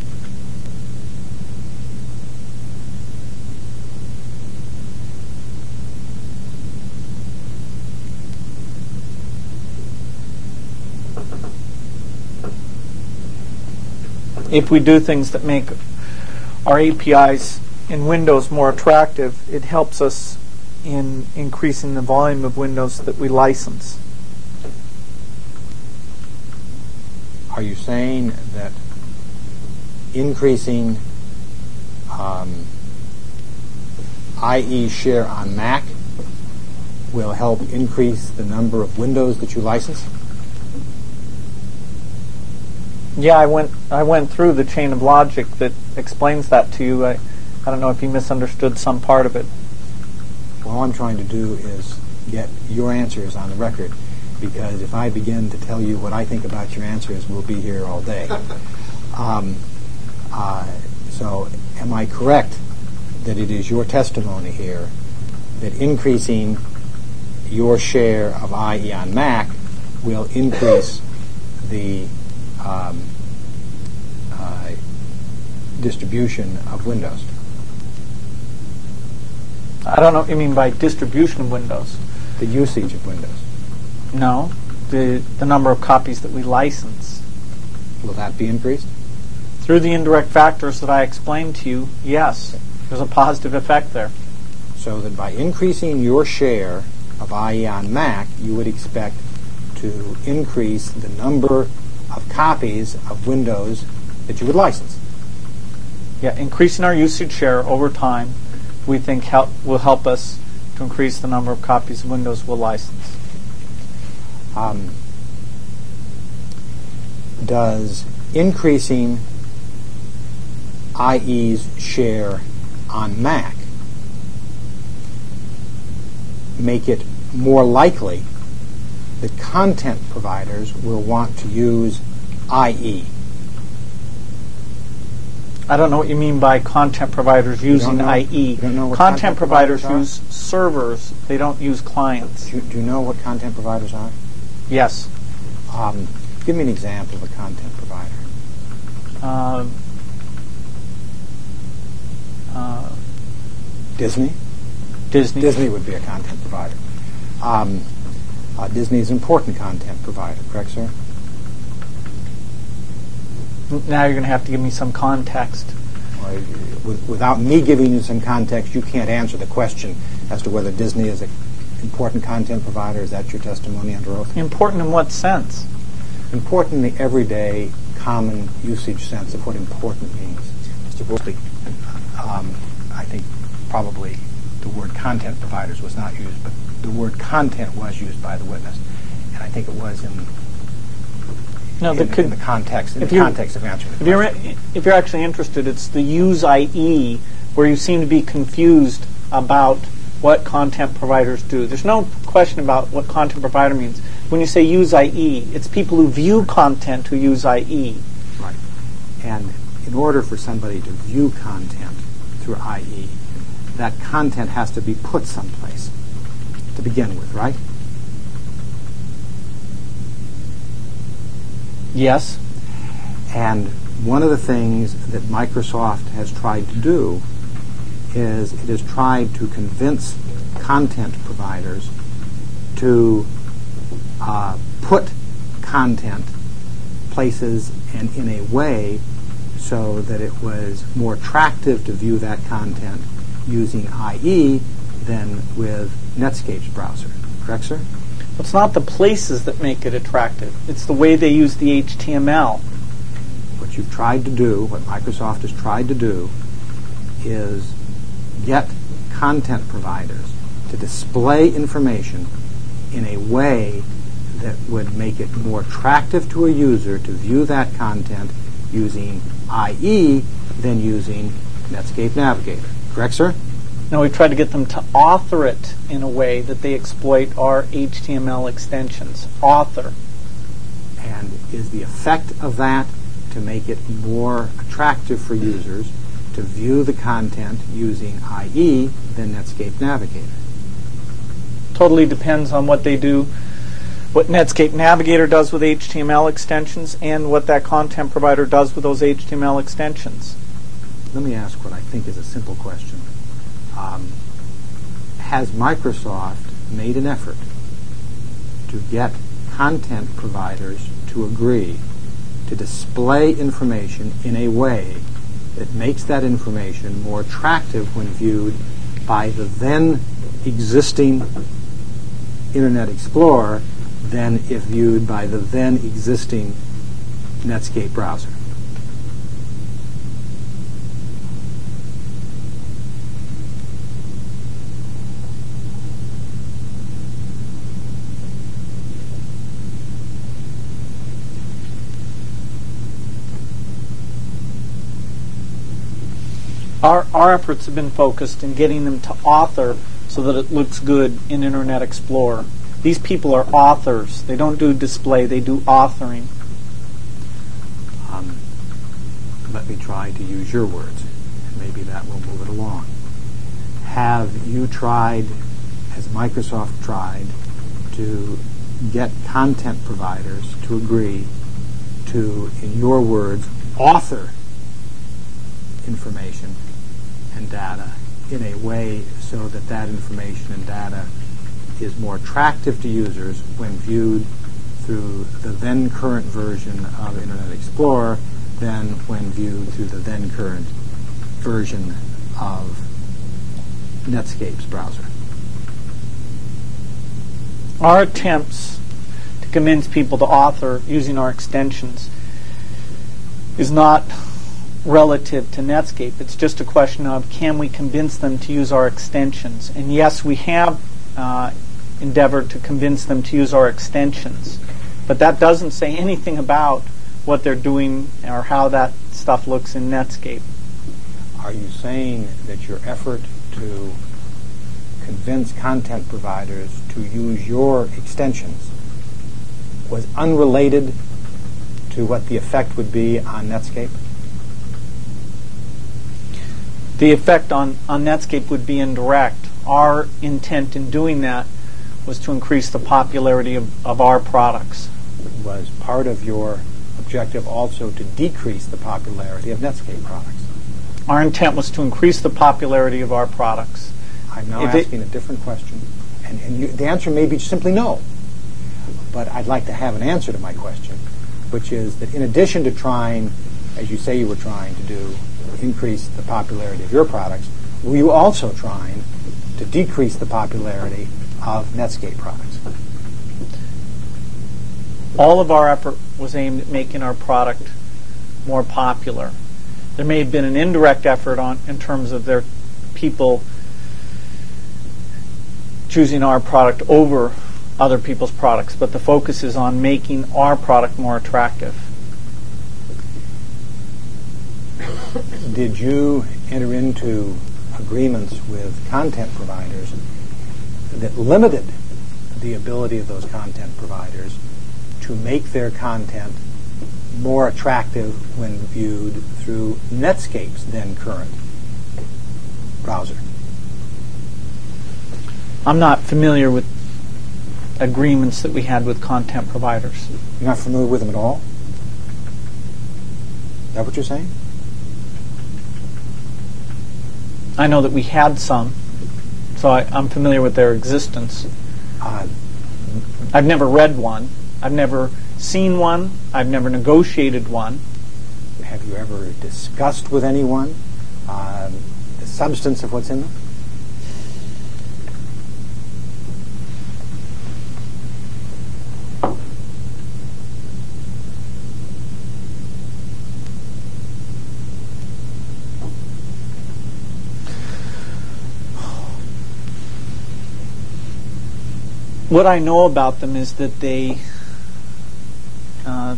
If we do things that make our A P Is in Windows more attractive, it helps us in increasing the volume of Windows that we license. Are you saying that increasing um, I E share on Mac will help increase the number of Windows that you license? Yeah, I went I went through the chain of logic that explains that to you. I, I don't know if you misunderstood some part of it. Well, all I'm trying to do is get your answers on the record, because if I begin to tell you what I think about your answers, we'll be here all day. Um, uh, so am I correct that it is your testimony here that increasing your share of I E on Mac will increase the um, uh, distribution of Windows? I don't know what you mean by distribution of Windows. The usage of Windows. No, the the number of copies that we license. Will that be increased? Through the indirect factors that I explained to you, yes. There's a positive effect there. So that by increasing your share of I E on Mac, you would expect to increase the number of copies of Windows that you would license. Yeah, increasing our usage share over time, we think help, will help us to increase the number of copies of Windows we'll license. Um, does increasing I E's share on Mac make it more likely that content providers will want to use I E? I don't know what you mean by content providers using know? I E. You don't know what content, content providers, providers use servers. They don't use clients. Do you, do you know what content providers are? Yes. Um, give me an example of a content provider. Uh, uh, Disney? Disney. Disney would be a content provider. Um, uh, Disney is an important content provider, correct, sir? Now you're going to have to give me some context. Well, with, without me giving you some context, you can't answer the question as to whether Disney is an important content provider. Is that your testimony under oath? Important in what sense? Important in the everyday, common usage sense of what important means. Mister Wolfley, um, I think probably the word content providers was not used, but the word content was used by the witness, and I think it was in No, in, the, in the context in if the you're- context of answering the If you're question. if you're actually interested, it's the use I E where you seem to be confused about what content providers do. There's no question about what content provider means. When you say use I E, it's people who view content who use I E. Right. And in order for somebody to view content through I E, that content has to be put someplace to begin with, right? Yes. And one of the things that Microsoft has tried to do is it has tried to convince content providers to uh, put content places and in a way so that it was more attractive to view that content using I E than with Netscape's browser. Correct, sir? It's not the places that make it attractive. It's the way they use the H T M L. What you've tried to do, what Microsoft has tried to do, is get content providers to display information in a way that would make it more attractive to a user to view that content using I E than using Netscape Navigator. Correct, sir? No, we tried to get them to author it in a way that they exploit our H T M L extensions. Author. And is the effect of that to make it more attractive for users to view the content using I E than Netscape Navigator? Totally depends on what they do, what Netscape Navigator does with H T M L extensions and what that content provider does with those H T M L extensions. Let me ask what I think is a simple question. Um, has Microsoft made an effort to get content providers to agree to display information in a way that makes that information more attractive when viewed by the then existing Internet Explorer than if viewed by the then existing Netscape browser? Our, our efforts have been focused in getting them to author so that it looks good in Internet Explorer. These people are authors. They don't do display, they do authoring. Um, let me try to use your words, and maybe that will move it along. Have you tried, has Microsoft tried, to get content providers to agree to, in your words, author information and data in a way so that that information and data is more attractive to users when viewed through the then current version of Internet Explorer than when viewed through the then current version of Netscape's browser? Our attempts to convince people to author using our extensions is not relative to Netscape. It's just a question of, can we convince them to use our extensions? And yes, we have uh, endeavored to convince them to use our extensions, but that doesn't say anything about what they're doing or how that stuff looks in Netscape. Are you saying that your effort to convince content providers to use your extensions was unrelated to what the effect would be on Netscape? The effect on, on Netscape would be indirect. Our intent in doing that was to increase the popularity of, of our products. Was part of your objective also to decrease the popularity of Netscape products? Our intent was to increase the popularity of our products. I'm now If asking it, a different question, and, and you, the answer may be simply no. But I'd like to have an answer to my question, which is that in addition to trying, as you say you were trying to do, increase the popularity of your products, were you also trying to decrease the popularity of Netscape products? All of our effort was aimed at making our product more popular. There may have been an indirect effort on in terms of their people choosing our product over other people's products, but the focus is on making our product more attractive. Did you enter into agreements with content providers that limited the ability of those content providers to make their content more attractive when viewed through Netscape's then current browser? I'm not familiar with agreements that we had with content providers. You're not familiar with them at all? Is that what you're saying? I know that we had some, so I, I'm familiar with their existence. Uh, I've never read one. I've never seen one. I've never negotiated one. have you ever discussed with anyone um, the substance of what's in them? What I know about them is that they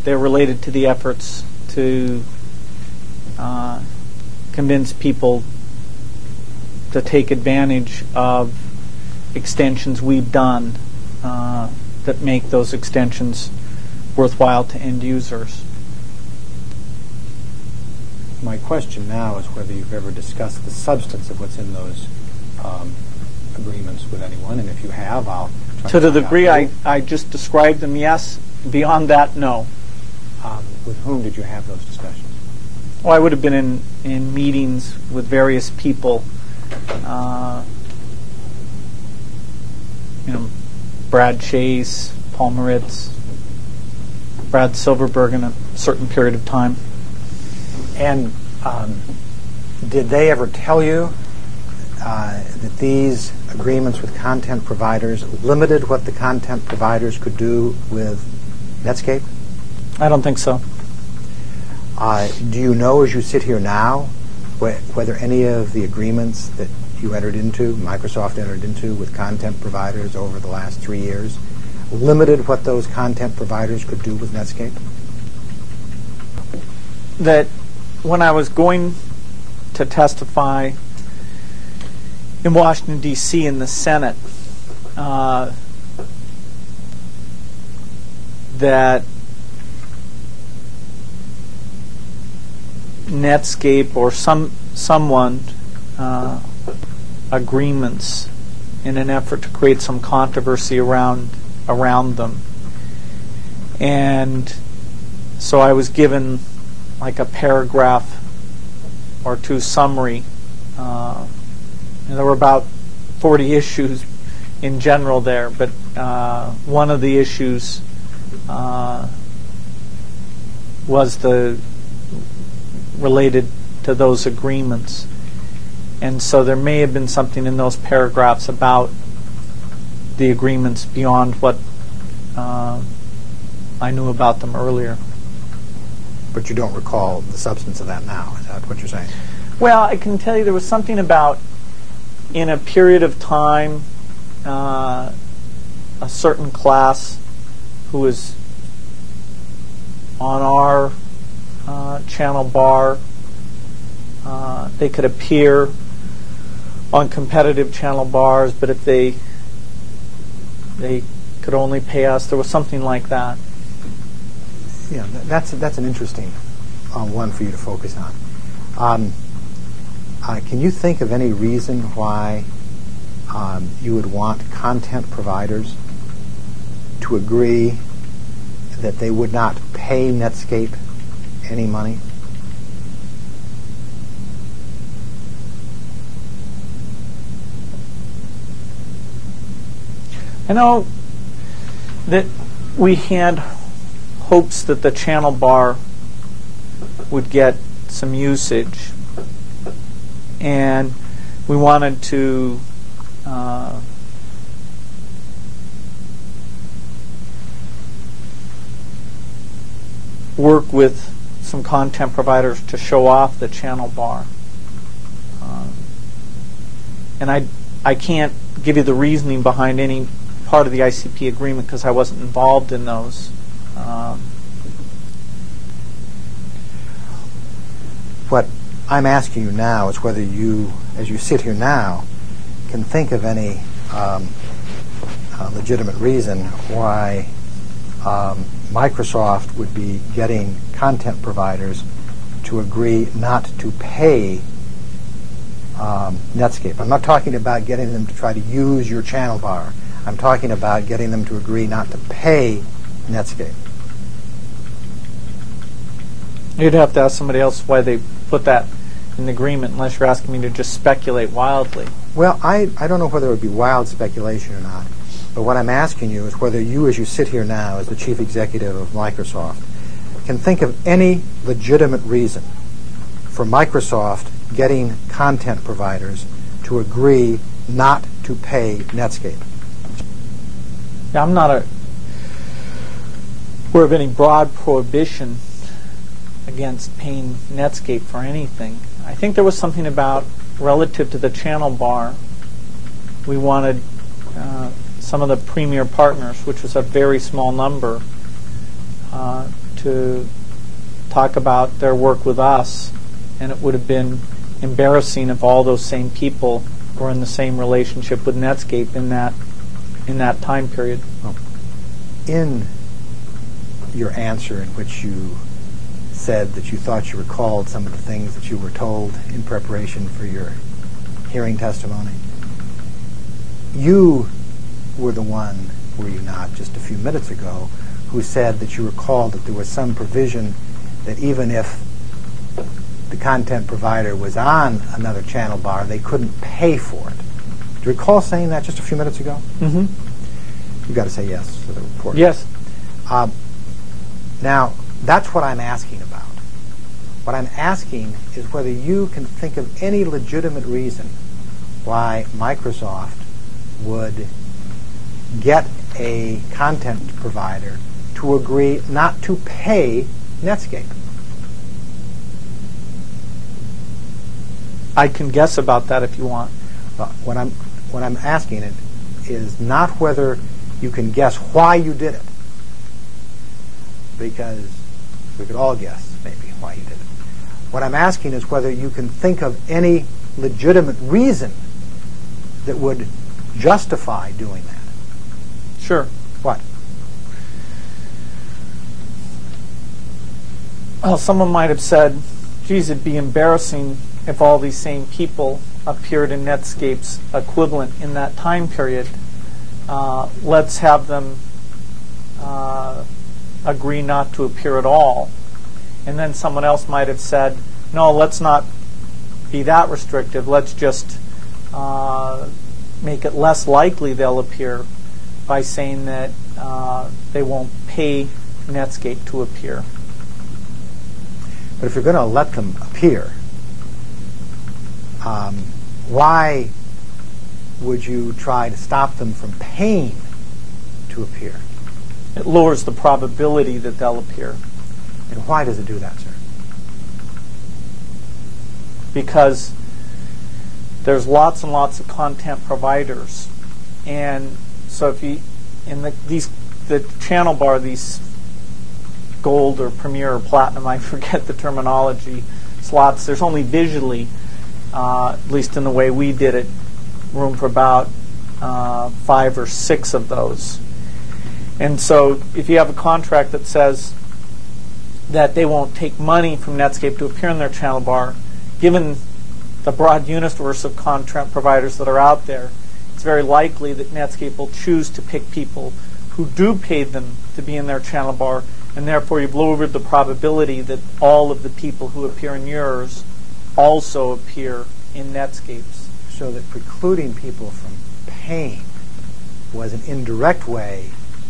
they're related to the efforts to uh, convince people to take advantage of extensions we've done uh, that make those extensions worthwhile to end users. My question now is whether you've ever discussed the substance of what's in those um, agreements with anyone, and if you have, I'll try To to the find out degree who. I, I just described them, yes. Beyond that, no. Um, with whom did you have those discussions? Well, I would have been in, in meetings with various people. Uh, you know, Brad Chase, Paul Moritz, Brad Silverberg in a certain period of time. And um, did they ever tell you uh, that these agreements with content providers limited what the content providers could do with Netscape? I don't think so. Uh, do you know, as you sit here now, wh- whether any of the agreements that you entered into, Microsoft entered into with content providers over the last three years, limited what those content providers could do with Netscape? That when I was going to testify in Washington, D C in the Senate, uh, that Netscape or some someone uh, agreements in an effort to create some controversy around around them, and so I was given like a paragraph or two summary, uh, and there were about forty issues in general there, but uh, one of the issues uh, was the related to those agreements, and so there may have been something in those paragraphs about the agreements beyond what uh, I knew about them earlier. But you don't recall the substance of that now, is that what you're saying? Well, I can tell you there was something about in a period of time uh, a certain class who was on our uh, channel bar, uh, they could appear on competitive channel bars, but if they they could only pay us, there was something like that. Yeah, that's that's an interesting uh, one for you to focus on. Um, uh, can you think of any reason why um, you would want content providers to agree that they would not pay Netscape any money? I know that we had hopes that the channel bar would get some usage, and we wanted to uh, work with some content providers to show off the channel bar. Um, and I I can't give you the reasoning behind any part of the I C P agreement because I wasn't involved in those. Um, what I'm asking you now is whether you, as you sit here now, can think of any um, uh, legitimate reason why um, Microsoft would be getting content providers to agree not to pay um, Netscape. I'm not talking about getting them to try to use your channel bar. I'm talking about getting them to agree not to pay Netscape. You'd have to ask somebody else why they put that in the agreement, unless you're asking me to just speculate wildly. Well, I, I don't know whether it would be wild speculation or not, but what I'm asking you is whether you, as you sit here now as the chief executive of Microsoft, can think of any legitimate reason for Microsoft getting content providers to agree not to pay Netscape. Yeah, I'm not a, aware of any broad prohibition against paying Netscape for anything. I think there was something about, relative to the channel bar, we wanted uh, some of the premier partners, which was a very small number, uh, to talk about their work with us, and it would have been embarrassing if all those same people were in the same relationship with Netscape in that in that time period. Well, in your answer, in which you said that you thought you recalled some of the things that you were told in preparation for your hearing testimony, you were the one, were you not, just a few minutes ago, who said that you recalled that there was some provision that even if the content provider was on another channel bar, they couldn't pay for it. Do you recall saying that just a few minutes ago? Mm-hmm. You've got to say yes for the report. Yes. Uh, now, that's what I'm asking about. What I'm asking is whether you can think of any legitimate reason why Microsoft would get a content provider to agree not to pay Netscape. I can guess about that if you want. Well, what I'm what I'm asking it is not whether you can guess why you did it, because we could all guess maybe why you did it. What I'm asking is whether you can think of any legitimate reason that would justify doing that. Sure. What? Well, someone might have said, geez, it'd be embarrassing if all these same people appeared in Netscape's equivalent in that time period. Uh, let's have them uh, agree not to appear at all. And then someone else might have said, no, let's not be that restrictive. Let's just uh, make it less likely they'll appear by saying that uh, they won't pay Netscape to appear. But if you're going to let them appear, um, why would you try to stop them from paying to appear? It lowers the probability that they'll appear. And why does it do that, sir? Because there's lots and lots of content providers, and so if you in the these the channel bar, these gold or premier or platinum, I forget the terminology, slots, there's only visually, uh, at least in the way we did it, room for about uh, five or six of those. And so if you have a contract that says that they won't take money from Netscape to appear in their channel bar, given the broad universe of content providers that are out there, it's very likely that Netscape will choose to pick people who do pay them to be in their channel bar, and therefore you've lowered the probability that all of the people who appear in yours also appear in Netscape's. So that precluding people from paying was an indirect way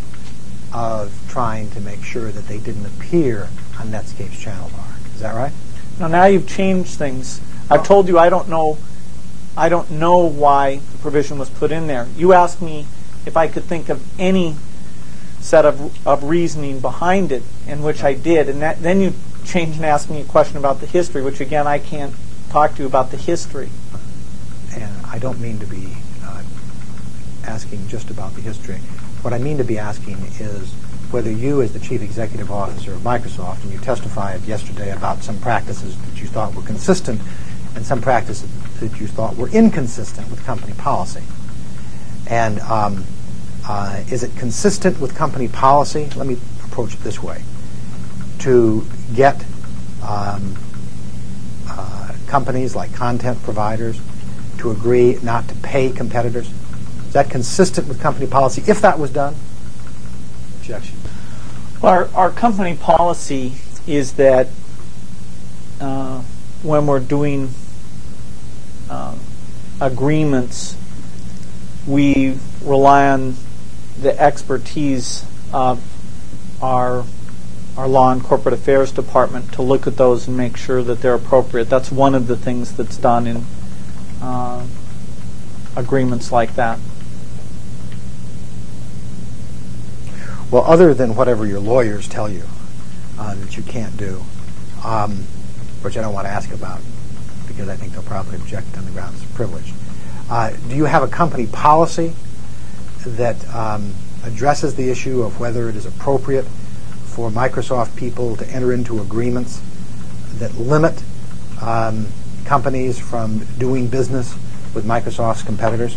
of trying to make sure that they didn't appear on Netscape's channel bar. Is that right? Now, now you've changed things. I've told you I don't know. I don't know why the provision was put in there. You asked me if I could think of any set of of reasoning behind it, in which I did, and that, then you changed and asked me a question about the history, which again I can't talk to you about the history. And I don't mean to be uh, asking just about the history. What I mean to be asking is whether you, as the Chief Executive Officer of Microsoft, and you testified yesterday about some practices that you thought were consistent and some practices that you thought were inconsistent with company policy. And um, uh, is it consistent with company policy? Let me approach it this way. To get um, uh, companies like content providers to agree not to pay competitors? Is that consistent with company policy if that was done? Objection. Well, our, our company policy is that uh, when we're doing uh, agreements, we rely on the expertise of our our law and corporate affairs department to look at those and make sure that they're appropriate. That's one of the things that's done in uh, agreements like that. Well, other than whatever your lawyers tell you uh, that you can't do, um, which I don't want to ask about because I think they'll probably object on the grounds of privilege, uh, do you have a company policy that um, addresses the issue of whether it is appropriate for Microsoft people to enter into agreements that limit um, companies from doing business with Microsoft's competitors?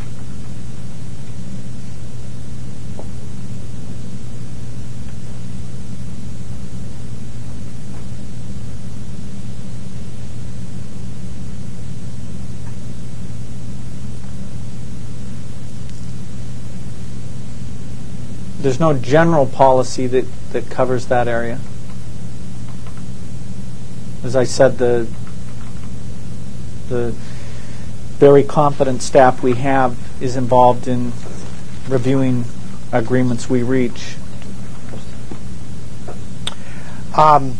There's no general policy that, that covers that area. As I said, the the very competent staff we have is involved in reviewing agreements we reach. Um,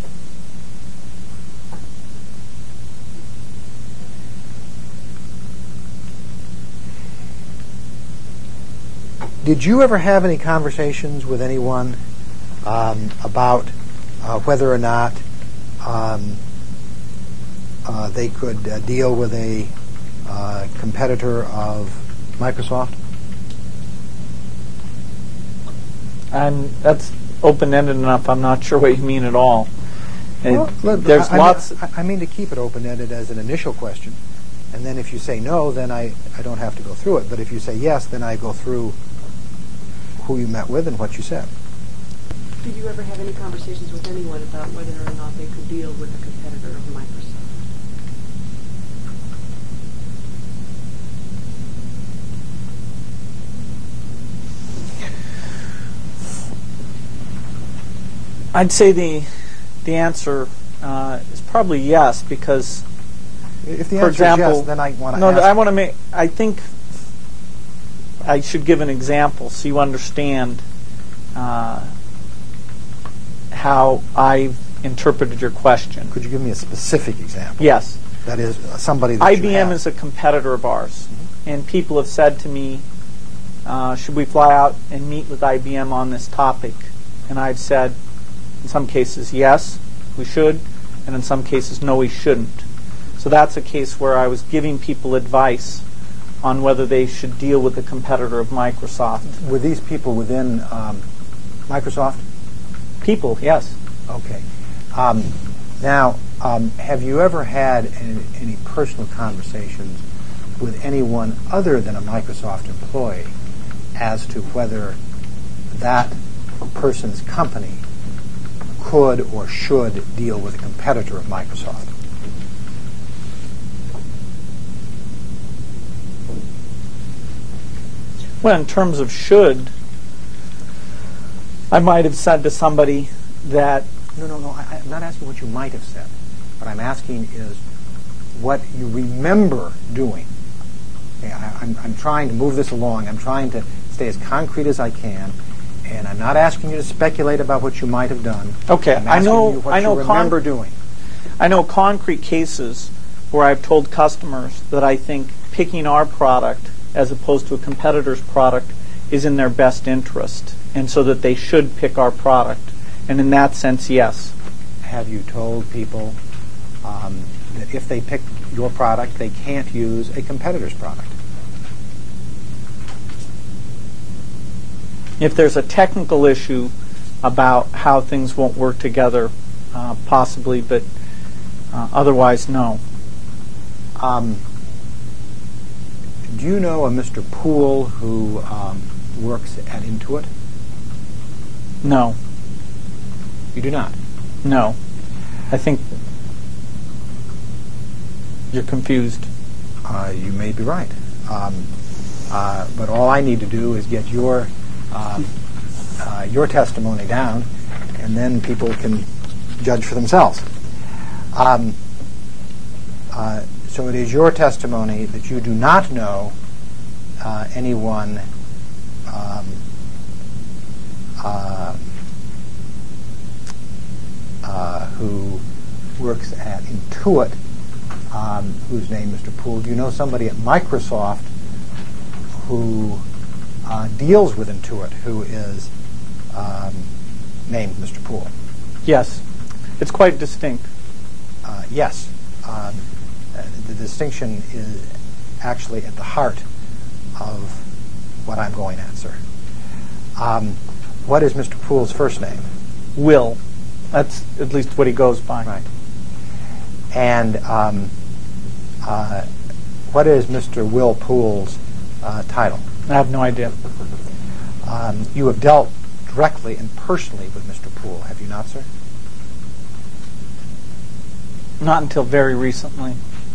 Did you ever have any conversations with anyone um, about uh, whether or not um, uh, they could uh, deal with a uh, competitor of Microsoft? And that's open-ended enough. I'm not sure what you mean at all. Well, it, there's I, lots. I mean, I mean to keep it open-ended as an initial question, and then if you say no, then I, I don't have to go through it. But if you say yes, then I go through who you met with and what you said. Did you ever have any conversations with anyone about whether or not they could deal with a competitor of Microsoft? I'd say the the answer uh, is probably yes, because if the for answer example, is yes, then I want to no, ask. I want to make. I think I should give an example so you understand uh, how I've interpreted your question. Could you give me a specific example? Yes. That is uh, somebody that I you B M have. is a competitor of ours, Mm-hmm. and people have said to me, uh, should we fly out and meet with I B M on this topic? And I've said, in some cases, yes, we should, and in some cases, no, we shouldn't. So that's a case where I was giving people advice on whether they should deal with a competitor of Microsoft. Were these people within um, Microsoft? People, yes. Okay. Um, now, um, have you ever had any, any personal conversations with anyone other than a Microsoft employee as to whether that person's company could or should deal with a competitor of Microsoft? Well, in terms of should, I might have said to somebody that... No, no, no. I, I'm not asking what you might have said. What I'm asking is what you remember doing. Okay, I, I'm, I'm trying to move this along. I'm trying to stay as concrete as I can, and I'm not asking you to speculate about what you might have done. Okay, I'm I asking know. you what I know. you remember Con- doing. I know concrete cases where I've told customers that I think picking our product as opposed to a competitor's product is in their best interest, and so that they should pick our product. And in that sense, yes. Have you told people um, that if they pick your product, they can't use a competitor's product? If there's a technical issue about how things won't work together, uh, possibly, but uh, otherwise, no. Um, do you know a Mister Poole who um, works at Intuit? No. You do not? No. I think you're confused. Uh, you may be right. Um, uh, but all I need to do is get your um, uh, your testimony down, and then people can judge for themselves. Um, uh, so it is your testimony that you do not know uh, anyone um, uh, uh, who works at Intuit, um, whose name is Mister Poole. Do you know somebody at Microsoft who uh, deals with Intuit who is um, named Mister Poole? Yes. It's quite distinct. Uh, yes. Um, uh, the distinction is actually at the heart of what I'm going at, sir. Um, what is Mister Poole's first name? Will. That's at least what he goes by. Right. And um, uh, what is Mister Will Poole's uh, title? I have no idea. Um, you have dealt directly and personally with Mister Poole, have you not, sir? Not until very recently.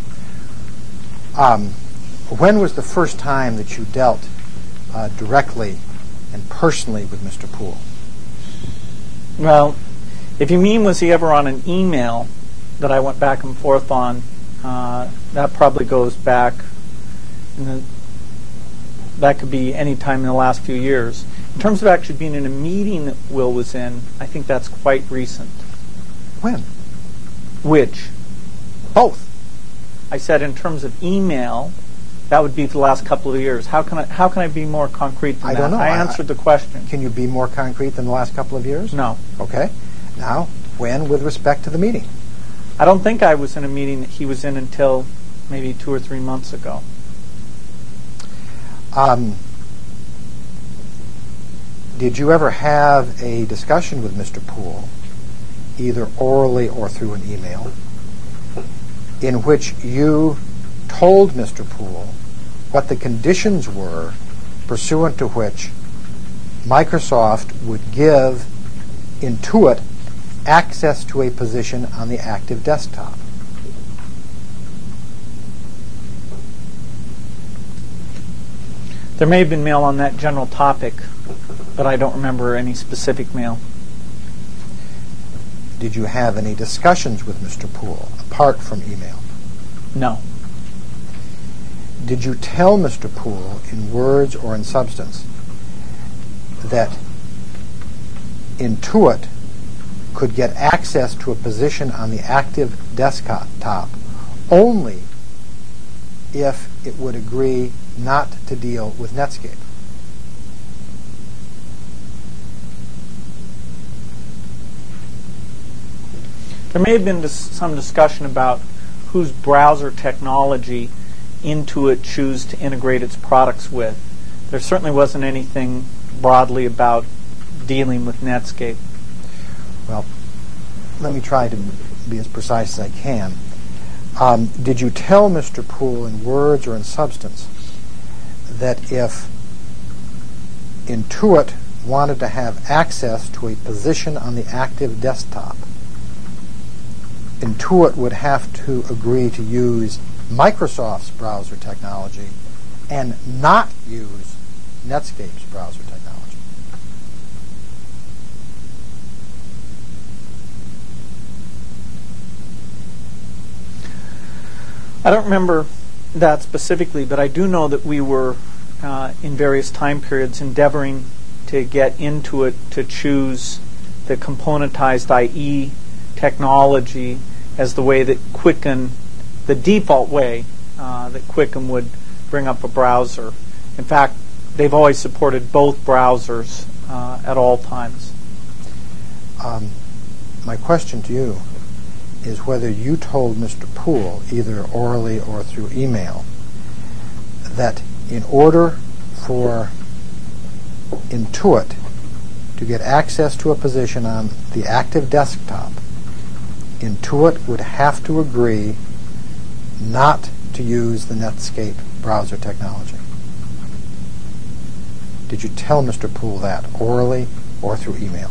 Um, when was the first time that you dealt uh, directly and personally with Mister Poole? Well, if you mean was he ever on an email that I went back and forth on, uh, that probably goes back, in the, that could be any time in the last few years. In terms of actually being in a meeting that Will was in, I think that's quite recent. When? Which? Both. I said in terms of email, that would be the last couple of years. How can I how can I be more concrete than I that? don't know. I I- answered the question. Can you be more concrete than the last couple of years? No. Okay. Now, when with respect to the meeting? I don't think I was in a meeting that he was in until maybe two or three months ago. Um, did you ever have a discussion with Mister Poole, either orally or through an email, in which you told Mister Poole what the conditions were pursuant to which Microsoft would give Intuit access to a position on the active desktop? There may have been mail on that general topic, but I don't remember any specific mail. Did you have any discussions with Mister Poole apart from email? No. Did you tell Mister Poole in words or in substance that Intuit could get access to a position on the active desktop only if it would agree not to deal with Netscape? There may have been dis- some discussion about whose browser technology Intuit choose to integrate its products with. There certainly wasn't anything broadly about dealing with Netscape. Well, let me try to be as precise as I can. Um, did you tell Mister Poole in words or in substance that if Intuit wanted to have access to a position on the active desktop, Intuit would have to agree to use Microsoft's browser technology and not use Netscape's browser technology? I don't remember that specifically, but I do know that we were, uh, in various time periods, endeavoring to get Intuit to choose the componentized I E technology as the way that Quicken, the default way uh, that Quicken would bring up a browser. In fact, they've always supported both browsers uh, at all times. Um, my question to you is whether you told Mister Poole, either orally or through email, that in order for Intuit to get access to a position on the active desktop, Intuit would have to agree not to use the Netscape browser technology. Did you tell Mister Poole that orally or through email?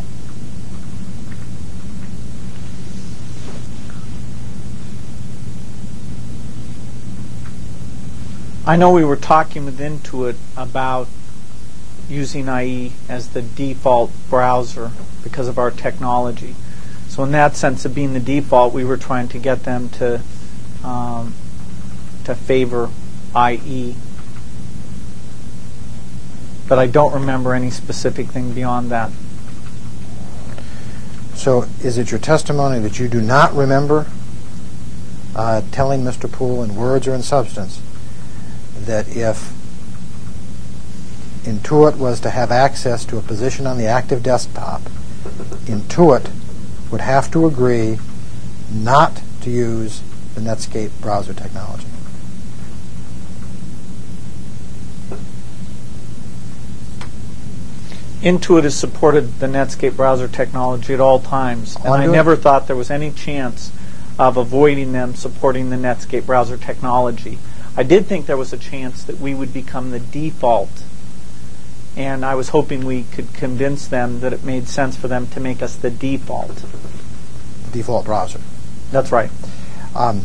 I know we were talking with Intuit about using I E as the default browser because of our technology. So in that sense of being the default, we were trying to get them to um, to favor I E. But I don't remember any specific thing beyond that. So is it your testimony that you do not remember uh, telling Mister Poole in words or in substance that if Intuit was to have access to a position on the active desktop, Intuit would have to agree not to use the Netscape browser technology? Intuit has supported the Netscape browser technology at all times, and I Onto it? never thought there was any chance of avoiding them supporting the Netscape browser technology. I did think there was a chance that we would become the default, and I was hoping we could convince them that it made sense for them to make us the default. Default browser. That's right. Um,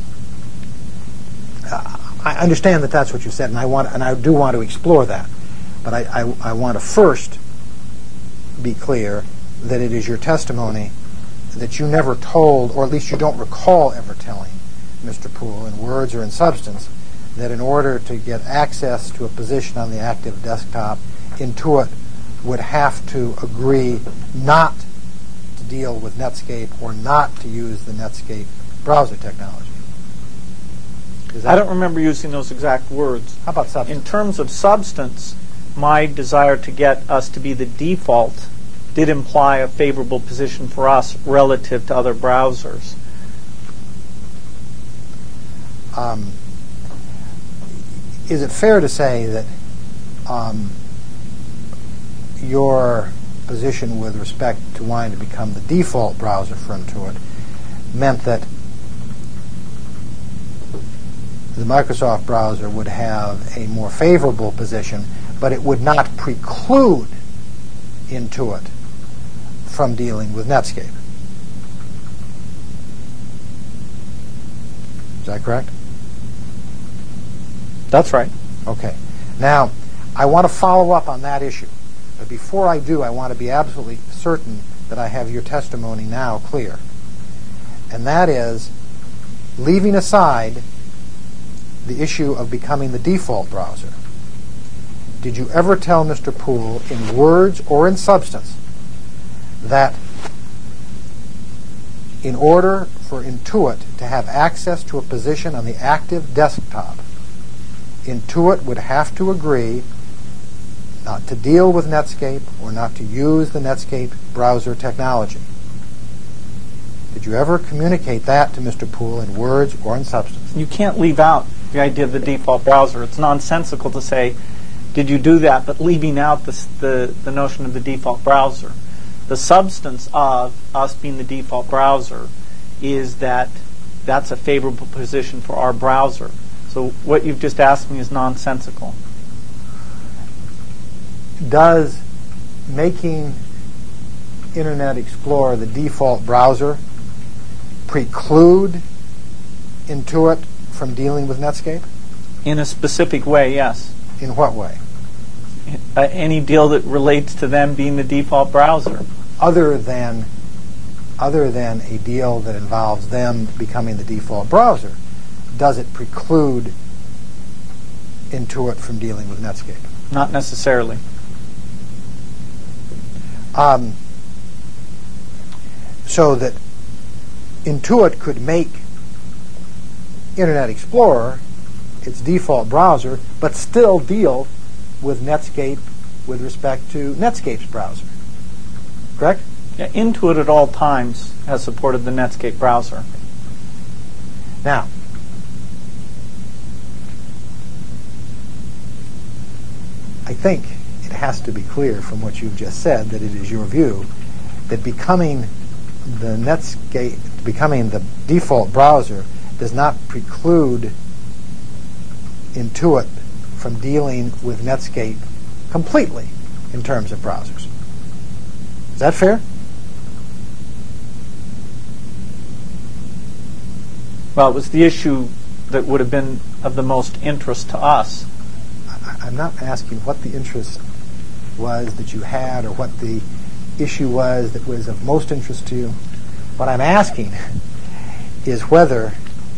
I understand that that's what you said, and I want, and I do want to explore that. But I, I, I want to first be clear that it is your testimony that you never told, or at least you don't recall ever telling Mister Poole in words or in substance, that in order to get access to a position on the active desktop, Intuit would have to agree not to deal with Netscape or not to use the Netscape browser technology. I don't remember using those exact words. How about substance? In terms of substance, my desire to get us to be the default did imply a favorable position for us relative to other browsers. Um, is it fair to say that um, your position with respect to wanting to become the default browser for Intuit meant that the Microsoft browser would have a more favorable position, but it would not preclude Intuit from dealing with Netscape? Is that correct? That's right. Okay. Now, I want to follow up on that issue. But before I do, I want to be absolutely certain that I have your testimony now clear. And that is, leaving aside the issue of becoming the default browser, did you ever tell Mister Poole in words or in substance that in order for Intuit to have access to a position on the active desktop, Intuit would have to agree not to deal with Netscape or not to use the Netscape browser technology? Did you ever communicate that to Mister Poole in words or in substance? You can't leave out the idea of the default browser. It's nonsensical to say, did you do that, but leaving out the, the, the notion of the default browser. The substance of us being the default browser is that that's a favorable position for our browser. So what you've just asked me is nonsensical. Does making Internet Explorer the default browser preclude Intuit from dealing with Netscape? In a specific way, yes. In what way? Uh, any deal that relates to them being the default browser. Other than, other than a deal that involves them becoming the default browser, does it preclude Intuit from dealing with Netscape? Not necessarily. Um, so that Intuit could make Internet Explorer its default browser, but still deal with Netscape with respect to Netscape's browser. Correct? Yeah, Intuit at all times has supported the Netscape browser. Now, I think it has to be clear from what you've just said that it is your view that becoming the Netscape, becoming the default browser does not preclude Intuit from dealing with Netscape completely in terms of browsers. Is that fair? Well, it was the issue that would have been of the most interest to us. I, I'm not asking what the interest was that you had or what the issue was that was of most interest to you. What I'm asking is whether,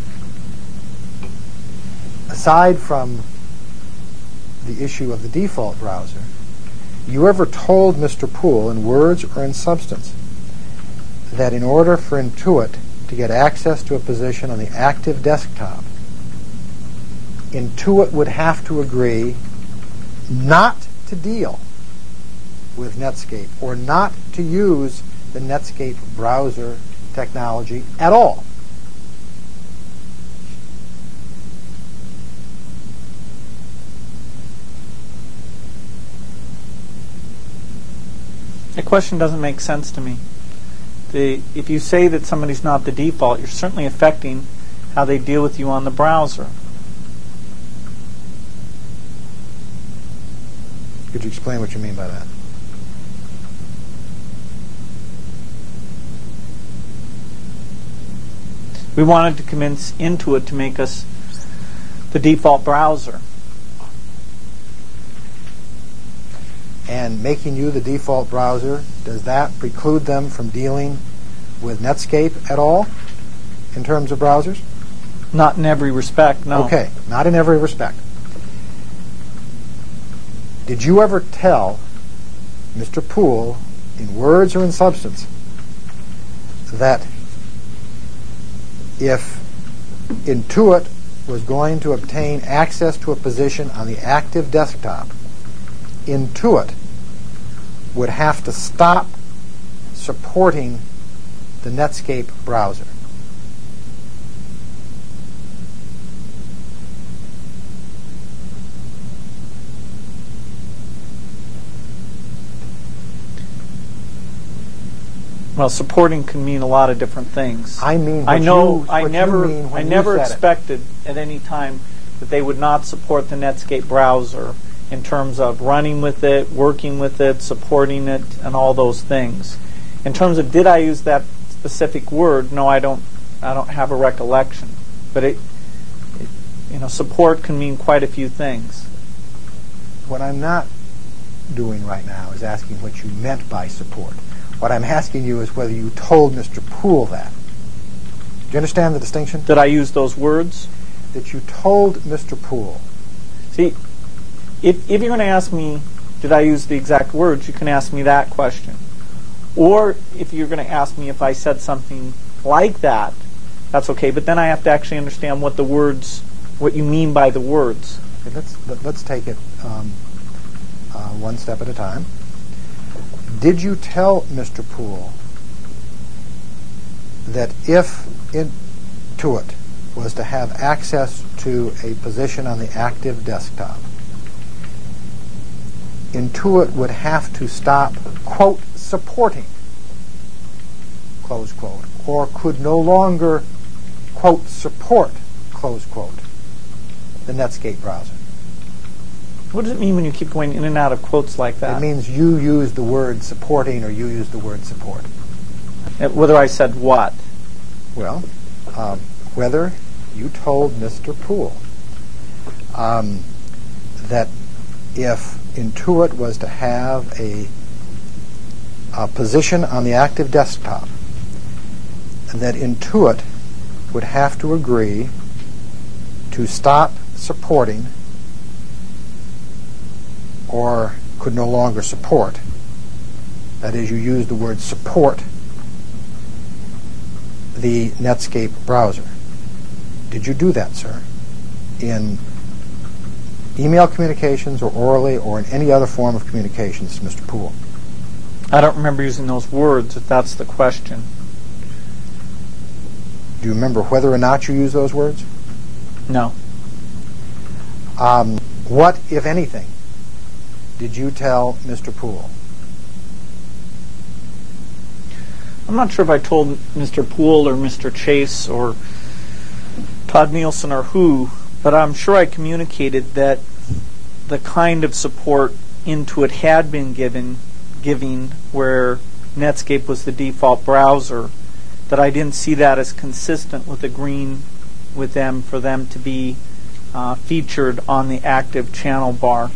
aside from the issue of the default browser, you ever told Mister Poole in words or in substance that in order for Intuit to get access to a position on the active desktop, Intuit would have to agree not to deal with Netscape or not to use the Netscape browser technology at all? The question doesn't make sense to me. The, if you say that somebody's not the default, you're certainly affecting how they deal with you on the browser. Could you explain what you mean by that? We wanted to convince Intuit to make us the default browser. And making you the default browser, does that preclude them from dealing with Netscape at all in terms of browsers? Not in every respect, no. Okay, not in every respect. Did you ever tell Mister Poole, in words or in substance, that if Intuit was going to obtain access to a position on the active desktop, Intuit would have to stop supporting the Netscape browser? Well, supporting can mean a lot of different things. I mean, what I know. you, I what never. you mean when I you never said expected it. at any time that they would not support the Netscape browser in terms of running with it, working with it, supporting it, and all those things. In terms of did I use that specific word? No, I don't. I don't have a recollection. But it, it you know, support can mean quite a few things. What I'm not doing right now is asking what you meant by support. What I'm asking you is whether you told Mister Poole that. Do you understand the distinction? Did I use those words? That you told Mister Poole. See, if, if you're going to ask me, did I use the exact words, you can ask me that question. Or if you're going to ask me if I said something like that, that's okay. But then I have to actually understand what the words, what you mean by the words. Okay, let's let, let's take it um, uh, one step at a time. Did you tell Mister Poole that if Intuit was to have access to a position on the active desktop, Intuit would have to stop, quote, supporting, close quote, or could no longer, quote, support, close quote, the Netscape browser? What does it mean when you keep going in and out of quotes like that? It means you use the word supporting or you use the word support. Uh, Whether I said what? Well, um, whether you told Mister Poole um, that if Intuit was to have a, a position on the active desktop, that Intuit would have to agree to stop supporting or could no longer support, that is, you use the word support, the Netscape browser. Did you do that, sir, in email communications or orally or in any other form of communications to Mister Poole? I don't remember using those words, if that's the question. Do you remember whether or not you used those words? No. Um, what, if anything, did you tell Mister Poole? I'm not sure if I told Mister Poole or Mister Chase or Todd Nielsen or who, but I'm sure I communicated that the kind of support Intuit had been given, giving where Netscape was the default browser, that I didn't see that as consistent with agreeing with them for them to be uh, featured on the active channel bar.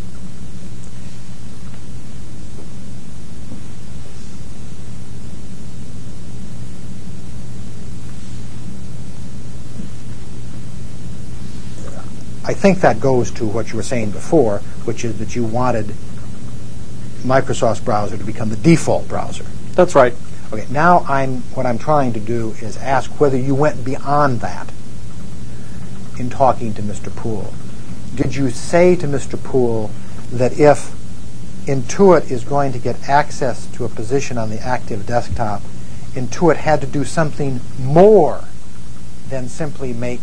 I think that goes to what you were saying before, which is that you wanted Microsoft's browser to become the default browser. That's right. Okay, now I'm what I'm trying to do is ask whether you went beyond that in talking to Mister Poole. Did you say to Mister Poole that if Intuit is going to get access to a position on the active desktop, Intuit had to do something more than simply make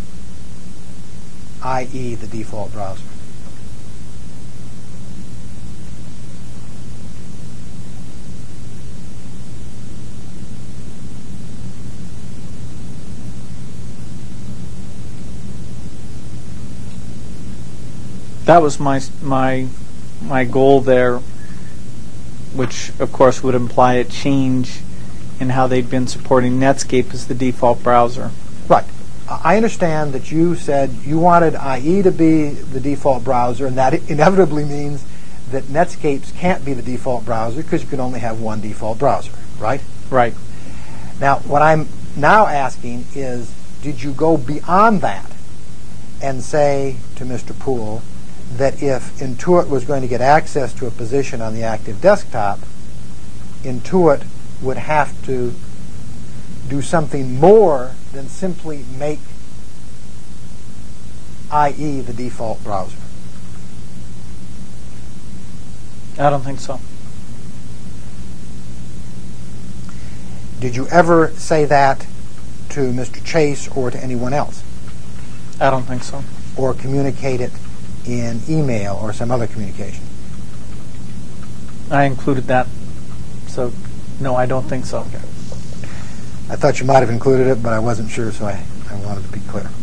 I E the default browser? That was my my my goal there, which of course would imply a change in how they've been supporting Netscape as the default browser. Right. I understand that you said you wanted I E to be the default browser, and that inevitably means that Netscapes can't be the default browser because you can only have one default browser, right? Right. Now, what I'm now asking is, did you go beyond that and say to Mister Poole that if Intuit was going to get access to a position on the active desktop, Intuit would have to do something more than simply make I E the default browser? I don't think so. Did you ever say that to Mister Chase or to anyone else? I don't think so. Or communicate it in email or some other communication? I included that. So, no, I don't think so. Okay. I thought you might have included it, but I wasn't sure, so I, I wanted to be clear.